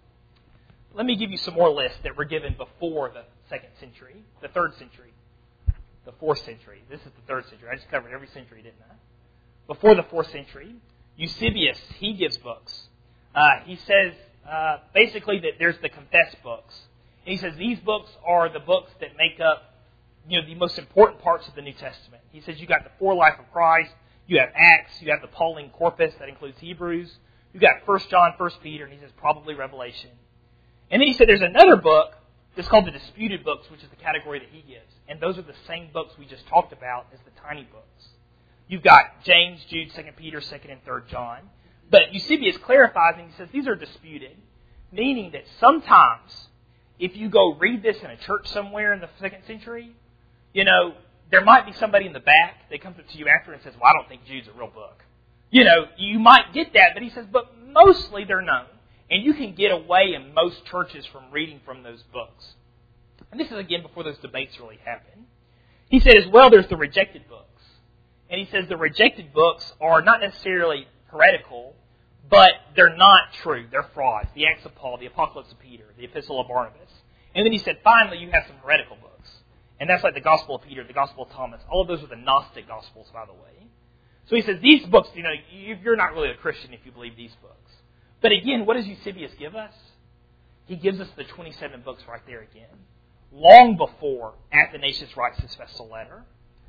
Let me give you some more lists that were given before the second century, the third century, the fourth century. This is the third century. I just covered every century, didn't I? Before the fourth century, Eusebius, he gives books. Uh, he says uh, basically that there's the confessed books. And he says these books are the books that make up, you know, the most important parts of the New Testament. He says you got the four life of Christ, you have Acts, you have the Pauline corpus, that includes Hebrews, you got First John, First Peter, and he says probably Revelation. And then he said there's another book that's called the disputed books, which is the category that he gives. And those are the same books we just talked about as the tiny books. You've got James, Jude, Second Peter, Second and Third John. But Eusebius clarifies and he says these are disputed, meaning that sometimes if you go read this in a church somewhere in the second century, you know, there might be somebody in the back that comes up to you after and says, well, I don't think Jude's a real book. You know, you might get that, but he says, but mostly they're known. And you can get away in most churches from reading from those books. And this is, again, before those debates really happen. He said as well, there's the rejected books. And he says the rejected books are not necessarily heretical, but they're not true. They're frauds. The Acts of Paul, the Apocalypse of Peter, the Epistle of Barnabas. And then he said, finally, you have some heretical books. And that's like the Gospel of Peter, the Gospel of Thomas. All of those are the Gnostic Gospels, by the way. So he says these books, you know, you're not really a Christian if you believe these books. But again, what does Eusebius give us? He gives us the twenty-seven books right there again. Long before Athanasius writes his festal letter.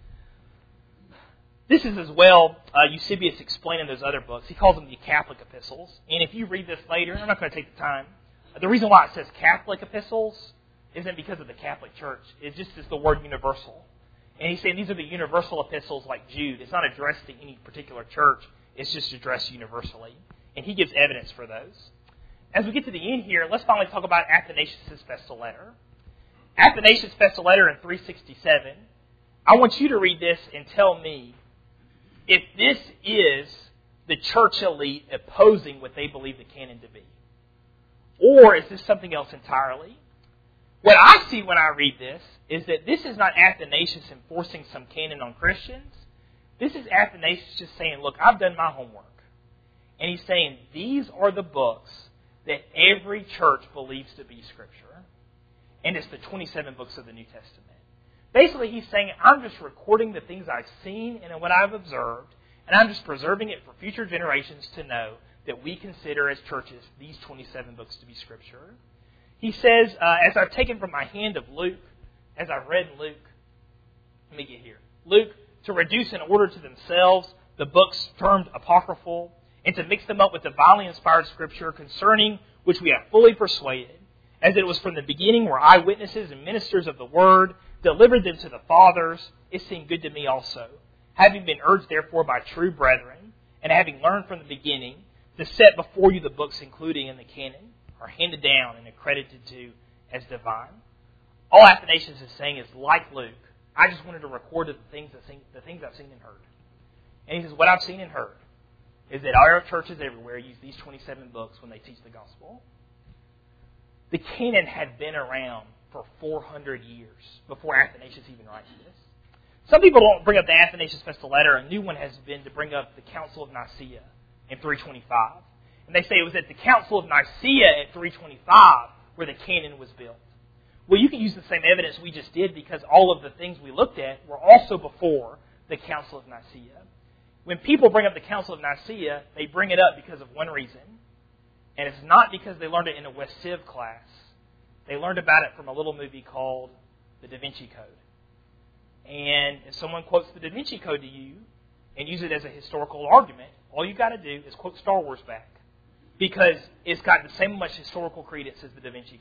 This is as well uh, Eusebius explaining those other books. He calls them the Catholic epistles. And if you read this later, I'm not going to take the time. The reason why it says Catholic epistles isn't because of the Catholic Church. It just is the word universal. And he's saying these are the universal epistles like Jude. It's not addressed to any particular church. It's just addressed universally. And he gives evidence for those. As we get to the end here, let's finally talk about Athanasius' festal letter. Athanasius' festal letter in three sixty-seven. I want you to read this and tell me if this is the church elite opposing what they believe the canon to be. Or is this something else entirely? What I see when I read this is that this is not Athanasius enforcing some canon on Christians. This is Athanasius just saying, look, I've done my homework. And he's saying these are the books that every church believes to be Scripture. And it's the twenty-seven books of the New Testament. Basically, he's saying, I'm just recording the things I've seen and what I've observed, and I'm just preserving it for future generations to know that we consider as churches these twenty-seven books to be Scripture. He says, uh, as I've taken from my hand of Luke, as I've read Luke, let me get here. Luke, to reduce in order to themselves the books termed apocryphal, and to mix them up with divinely inspired Scripture concerning which we have fully persuaded, as it was from the beginning were eyewitnesses and ministers of the Word, delivered them to the fathers, it seemed good to me also, having been urged therefore by true brethren, and having learned from the beginning, to set before you the books including in the canon, are handed down and accredited to as divine. All Athanasius is saying is, like Luke, I just wanted to record the things, that seen, the things I've seen and heard. And he says, what I've seen and heard is that our churches everywhere use these twenty-seven books when they teach the gospel. The canon had been around for four hundred years before Athanasius even writes this. Some people don't bring up the Athanasius Festal Letter. A new one has been to bring up the Council of Nicaea in three twenty-five. And they say it was at the Council of Nicaea at three twenty-five where the canon was built. Well, you can use the same evidence we just did because all of the things we looked at were also before the Council of Nicaea. When people bring up the Council of Nicaea, they bring it up because of one reason. And it's not because they learned it in a West Civ class. They learned about it from a little movie called The Da Vinci Code. And if someone quotes the Da Vinci Code to you and use it as a historical argument, all you got to do is quote Star Wars back. Because it's got the same much historical credence as the Da Vinci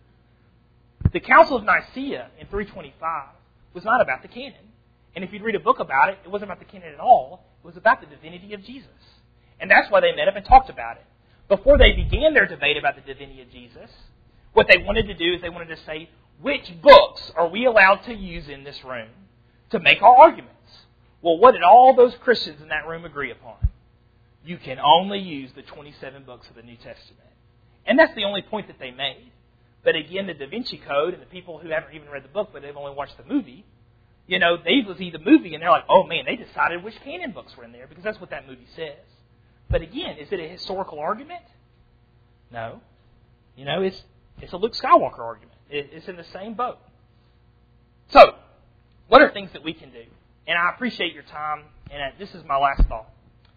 Code. The Council of Nicaea in three twenty-five was not about the canon. And if you'd read a book about it, it wasn't about the canon at all. It was about the divinity of Jesus. And that's why they met up and talked about it. Before they began their debate about the divinity of Jesus, what they wanted to do is they wanted to say, which books are we allowed to use in this room to make our arguments? Well, what did all those Christians in that room agree upon? You can only use the twenty-seven books of the New Testament. And that's the only point that they made. But again, the Da Vinci Code and the people who haven't even read the book but they've only watched the movie, you know, they see the movie and they're like, oh man, they decided which canon books were in there because that's what that movie says. But again, is it a historical argument? No. You know, it's it's a Luke Skywalker argument. It, it's in the same boat. So, what are things that we can do? And I appreciate your time, and this is my last thought.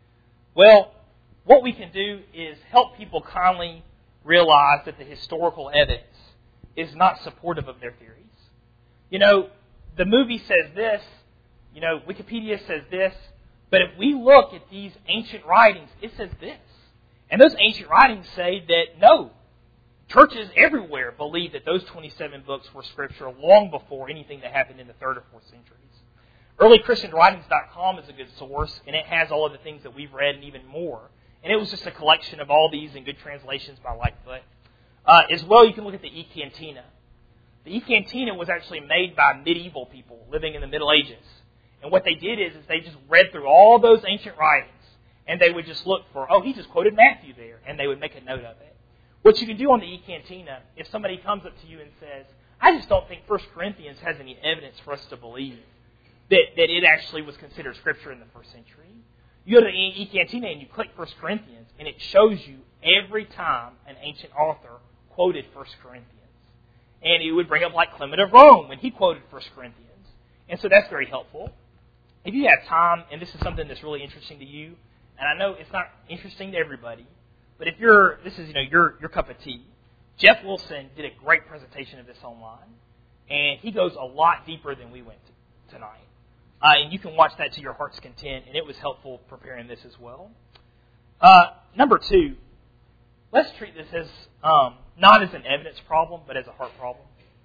Well, what we can do is help people kindly realize that the historical evidence is not supportive of their theories. You know, the movie says this, you know, Wikipedia says this, but if we look at these ancient writings, it says this. And those ancient writings say that, no, churches everywhere believe that those twenty-seven books were Scripture long before anything that happened in the third or fourth centuries. early christian writings dot com is a good source, and it has all of the things that we've read and even more. And it was just a collection of all these in good translations by Lightfoot. Uh, as well, you can look at the E Cantina. The E Cantina was actually made by medieval people living in the Middle Ages. And what they did is, is they just read through all those ancient writings, and they would just look for, oh, he just quoted Matthew there, and they would make a note of it. What you can do on the E Cantina, if somebody comes up to you and says, I just don't think First Corinthians has any evidence for us to believe that, that it actually was considered Scripture in the first century, you go to the E Cantina and you click First Corinthians, and it shows you every time an ancient author quoted First Corinthians. And it would bring up like Clement of Rome when he quoted First Corinthians. And so that's very helpful. If you have time, and this is something that's really interesting to you, and I know it's not interesting to everybody, but if you're, this is, you know, your, your cup of tea, Jeff Wilson did a great presentation of this online, and he goes a lot deeper than we went to tonight. Uh, and you can watch that to your heart's content, and it was helpful preparing this as well. Uh, number two, let's treat this as um, not as an evidence problem, but as a heart problem.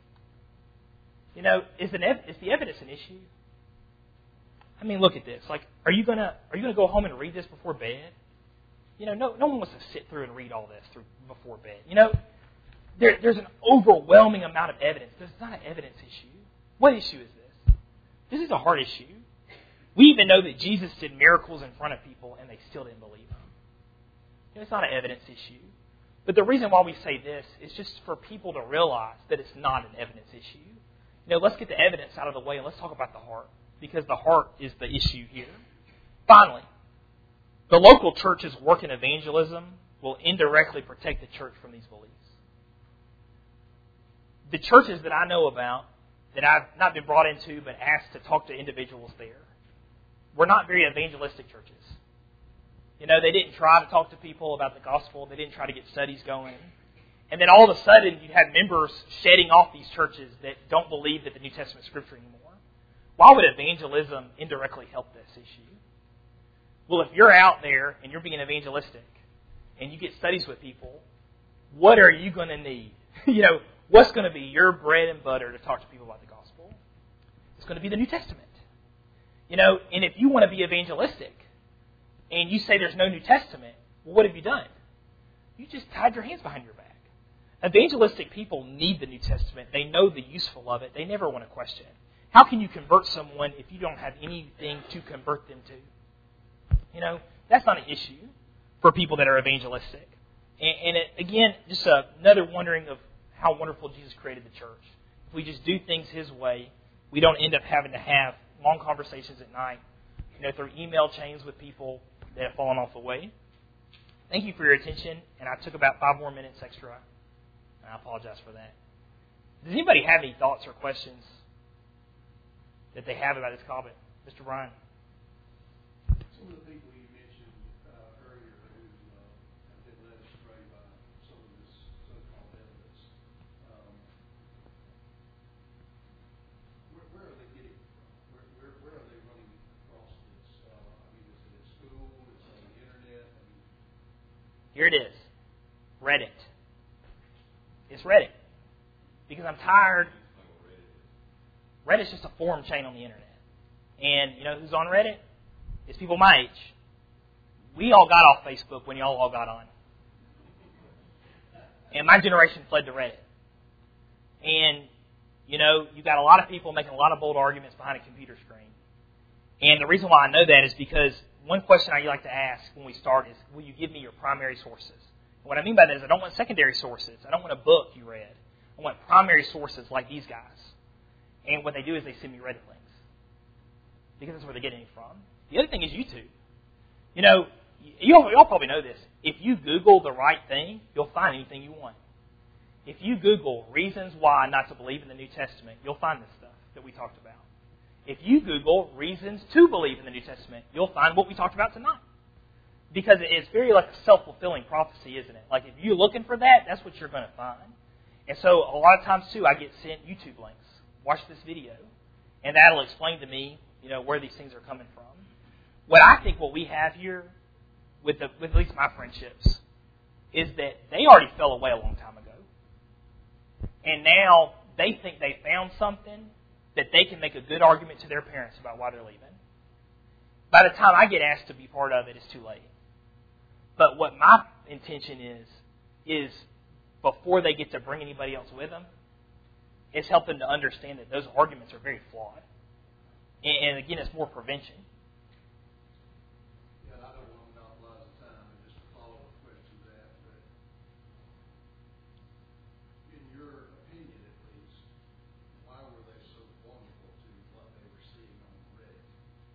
You know, is, an ev- is the evidence an issue? I mean, look at this. Like, are you gonna are you gonna go home and read this before bed? You know, no no one wants to sit through and read all this through before bed. You know, there, there's an overwhelming amount of evidence. This is not an evidence issue. What issue is this? This is a heart issue. We even know that Jesus did miracles in front of people, and they still didn't believe him. You know, it's not an evidence issue. But the reason why we say this is just for people to realize that it's not an evidence issue. You know, let's get the evidence out of the way and let's talk about the heart, because the heart is the issue here. Finally, the local church's work in evangelism will indirectly protect the church from these beliefs. The churches that I know about, that I've not been brought into but asked to talk to individuals there, were not very evangelistic churches. You know, they didn't try to talk to people about the gospel. They didn't try to get studies going. And then all of a sudden, you have members shedding off these churches that don't believe that the New Testament is Scripture anymore. Why would evangelism indirectly help this issue? Well, if you're out there and you're being evangelistic and you get studies with people, what are you going to need? you know, what's going to be your bread and butter to talk to people about the gospel? It's going to be the New Testament. You know, and if you want to be evangelistic and you say there's no New Testament, well, what have you done? You just tied your hands behind your back. Evangelistic people need the New Testament. They know the useful of it. They never want to question it. How can you convert someone if you don't have anything to convert them to? You know, that's not an issue for people that are evangelistic. And, and it, again, just a, another wondering of how wonderful Jesus created the church. If we just do things His way, we don't end up having to have long conversations at night, you know, through email chains with people that have fallen off the way. Thank you for your attention, and I took about five more minutes extra, and I apologize for that. Does anybody have any thoughts or questions that they have about this topic? Mister Brian? Some of the people you mentioned uh, earlier who uh, have been led astray by some of this so-called evidence, um, where, where are they getting it from? Where, where, where are they running across this? Uh, I mean, is it at school? Is it on the internet? I mean, Here it is. Reddit. It's Reddit. Because I'm tired. Reddit's just a forum chain on the internet. And you know who's on Reddit? It's people my age. We all got off Facebook when y'all all got on. And my generation fled to Reddit. And, you know, you got a lot of people making a lot of bold arguments behind a computer screen. And the reason why I know that is because one question I like to ask when we start is, will you give me your primary sources? And what I mean by that is I don't want secondary sources. I don't want a book you read. I want primary sources like these guys. And what they do is they send me Reddit links. Because that's where they're getting it from. The other thing is YouTube. You know, you all, you all probably know this. If you Google the right thing, you'll find anything you want. If you Google reasons why not to believe in the New Testament, you'll find this stuff that we talked about. If you Google reasons to believe in the New Testament, you'll find what we talked about tonight. Because it's very like a self-fulfilling prophecy, isn't it? Like if you're looking for that, that's what you're going to find. And so a lot of times, too, I get sent YouTube links. Watch this video. And that'll explain to me, you know, where these things are coming from. What I think what we have here, with, the, with at least my friendships, is that they already fell away a long time ago. And now they think they found something that they can make a good argument to their parents about why they're leaving. By the time I get asked to be part of it, it's too late. But what my intention is, is before they get to bring anybody else with them, is help them to understand that those arguments are very flawed. And, and again, it's more prevention. yeah, I don't want to monopolize the time, and just a follow-up question to that, but in your opinion at least, why were they so vulnerable to what they were seeing on Reddit?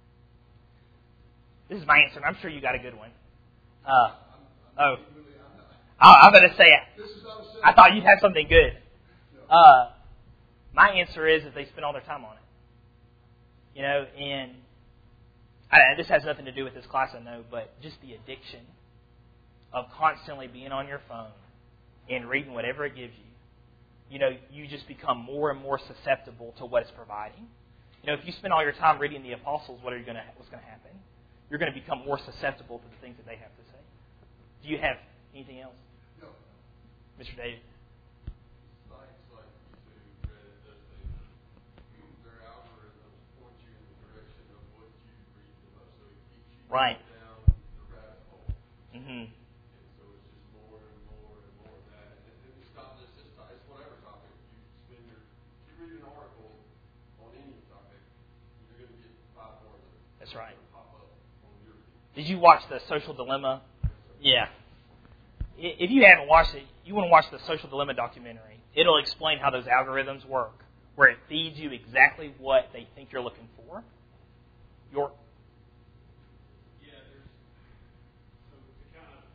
This is my answer, and I'm sure you got a good one. Uh, I'm, I'm oh, really, I'm not, I, I'm going to say it. this is not a I thought you'd have something good. No. Uh, my answer is that they spend all their time on it. You know, and I, this has nothing to do with this class, I know, but just the addiction of constantly being on your phone and reading whatever it gives you. You know, you just become more and more susceptible to what it's providing. You know, if you spend all your time reading the apostles, what are you going to? What's going to happen? You're going to become more susceptible to the things that they have to say. Do you have anything else? No. Mister David? Sites like YouTube, Reddit, those things, their algorithms point you in the direction of what you read the most. So it keeps you Right. down the rabbit hole. Mm-hmm. And so it's just more and more and more of that. And it's not just this topic, it's whatever topic. You spend your, if you read an article on any topic, you're going to get five more of them. That's right. Pop up on your feed. Did you watch The Social Dilemma? Yeah. If you haven't watched it, you want to watch the Social Dilemma documentary. It'll explain how those algorithms work, where it feeds you exactly what they think you're looking for. Your Yeah, there's, so to kind of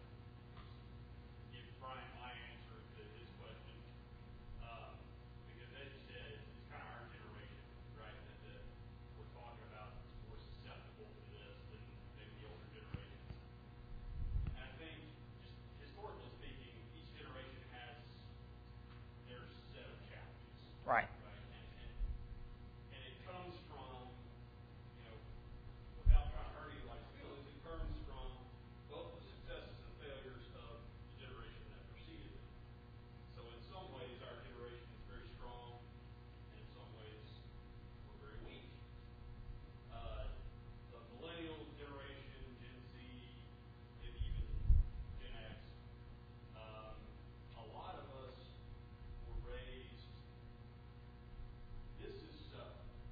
give Brian my answer to his question, um, because as you said, it's, it's kind of our generation, right, that, that we're talking about more susceptible to this than maybe the older generations. And I think, just historically speaking, each generation has their set of challenges. right. Right? And, and, and it comes from, you know, without trying to hurt anybody's feelings, it comes from both the successes and failures of the generation that preceded them. So in some ways, our generation is very strong, and in some ways, we're very weak. Uh, the millennial generation, Gen Z, maybe even Gen X, um, a lot of us were raised, this is so,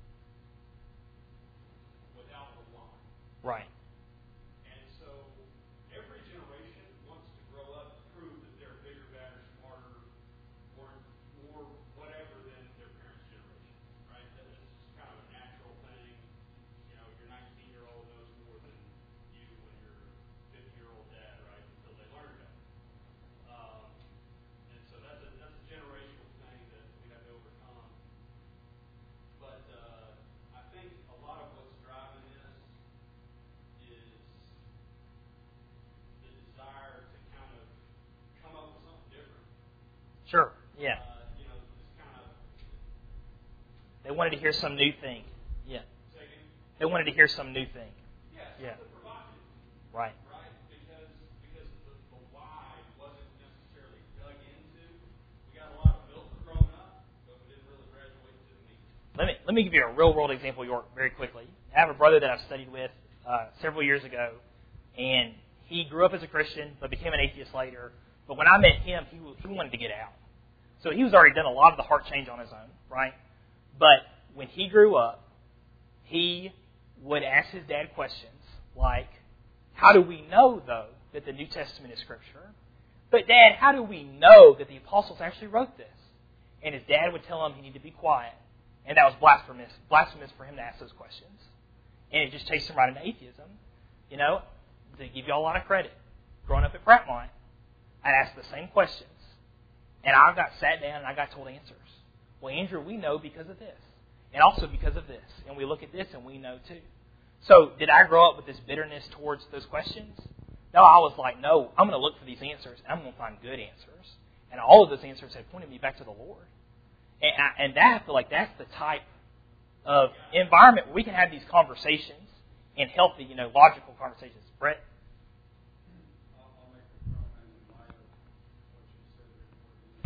without the why. Right. And so every generation wants to grow up and prove that they're bigger, better, smarter, more, more whatever than their parents' generation, right? That is just kind of a natural thing. They wanted to hear some new thing. Yeah. They wanted to hear some new thing. Yeah. Yeah. Provocative. Right. Right? Because because the, the why wasn't necessarily dug into. We got a lot of milk growing up, but we didn't really graduate to the meat. Let me let me give you a real world example, York, very quickly. I have a brother that I've studied with uh, several years ago, and he grew up as a Christian but became an atheist later. But when I met him, he he wanted to get out. So he was already done a lot of the heart change on his own, right? But when he grew up, he would ask his dad questions like, how do we know, though, that the New Testament is Scripture? But, Dad, how do we know that the apostles actually wrote this? And his dad would tell him he needed to be quiet. And that was blasphemous, blasphemous for him to ask those questions. And it just chased him right into atheism. You know, to give you all a lot of credit, growing up at Prattmont, I'd ask the same questions. And I got sat down and I got told answers. Well, Andrew, we know because of this. And also because of this. And we look at this and we know too. So, did I grow up with this bitterness towards those questions? No, I was like, no, I'm going to look for these answers. And I'm going to find good answers. And all of those answers have pointed me back to the Lord. And, I, and that, I feel like that's the type of environment where we can have these conversations and healthy, you know, logical conversations. Brett? I'll, I'll make a comment in light of what you said there.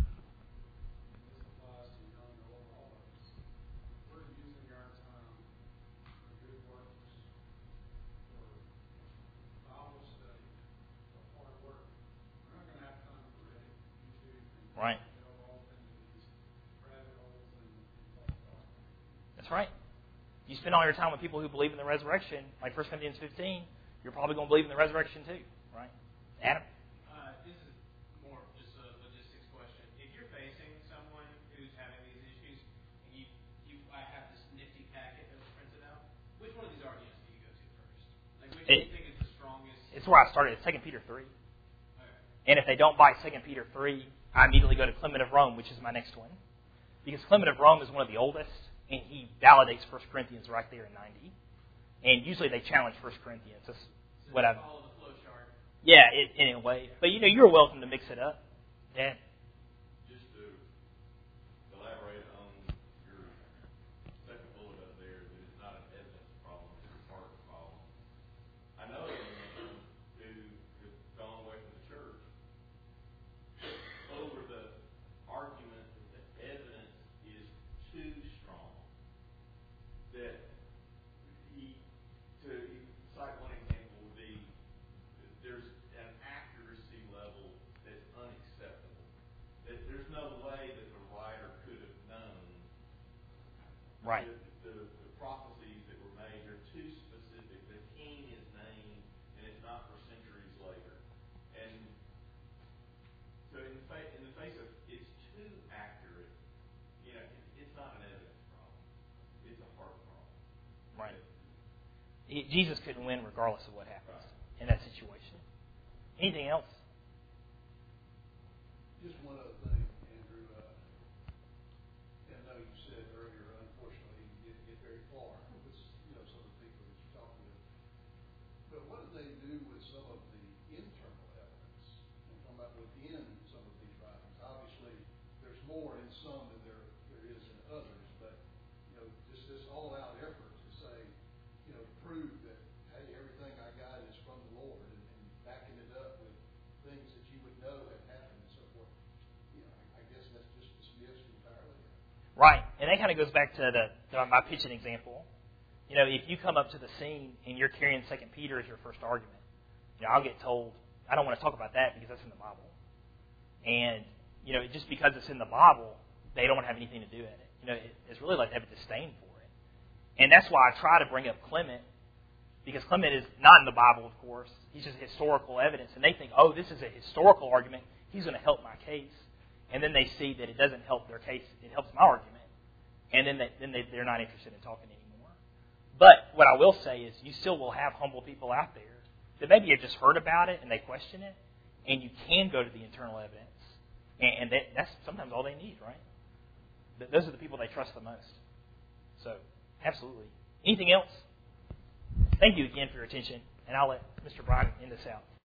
This applies to young or all of us. We're using our time for good works, for Bible study, for hard work. We're not going to have time for Reddit, YouTube, and Right. delve off into these rabbit holes and, and false doctrine. That's right. You spend all your time with people who believe in the resurrection, like First Corinthians fifteen, you're probably going to believe in the resurrection too, right? Adam? Uh, this is more just a logistics question. If you're facing someone who's having these issues, and you, you, I have this nifty packet that was printed out, which one of these arguments do you go to first? Like, which It- do you think is the strongest? It's where I started. It's Second Peter three. Okay. And if they don't buy Second Peter three, I immediately go to Clement of Rome, which is my next one. Because Clement of Rome is one of the oldest, and he validates First Corinthians right there in ninety. And usually they challenge First Corinthians. That's So what you I've... follow the flow chart. Yeah, it, in a way. But, you know, you're welcome to mix it up. Dan? Just to elaborate on your second bullet up there, that it's not an evidence problem, it's a heart problem. I know a man who has gone away from the church over the argument that the evidence is too strong. That he, to cite one example would be, there's an accuracy level that's unacceptable. That there's no way that the writer could have known Right. the, the, the prophecies that were made. They're too specific. The king is named, and it's not for centuries later. And so in the, fa- in the face of it's too accurate, you know, it, it's not an evidence problem. It's a heart problem. Right. He, Jesus couldn't win regardless of what happens in that situation. Anything else? Just one other thing, Andrew. Uh, I know you said earlier, unfortunately, you get, get very far with you know some of the people that you talk with. But what do they do with some of the internal evidence? I'm talking about within some of these writings. Obviously, there's more in some than there there is in others. But you know, just this all-out effort to say, you know, to prove that hey, everything I got is from the Lord, and, and backing it up with things that you would know have happened and so forth. You know, I, I guess that's just dismissed entirely. Right. And that kind of goes back to the to my pitching example. You know, if you come up to the scene and you're carrying Second Peter as your first argument, you know, I'll get told, I don't want to talk about that because that's in the Bible. And, you know, just because it's in the Bible, they don't have anything to do with it. You know, it, it's really like they have a disdain for it. And that's why I try to bring up Clement, because Clement is not in the Bible, of course. He's just historical evidence. And they think, oh, this is a historical argument. He's going to help my case. And then they see that it doesn't help their case. It helps my argument. And then, they, then they, they're not interested in talking anymore. But what I will say is you still will have humble people out there that maybe have just heard about it and they question it. And you can go to the internal evidence. And, and they, that's sometimes all they need, right? Th- those are the people they trust the most. So, absolutely. Anything else? Thank you again for your attention. And I'll let Mister Brian end this out.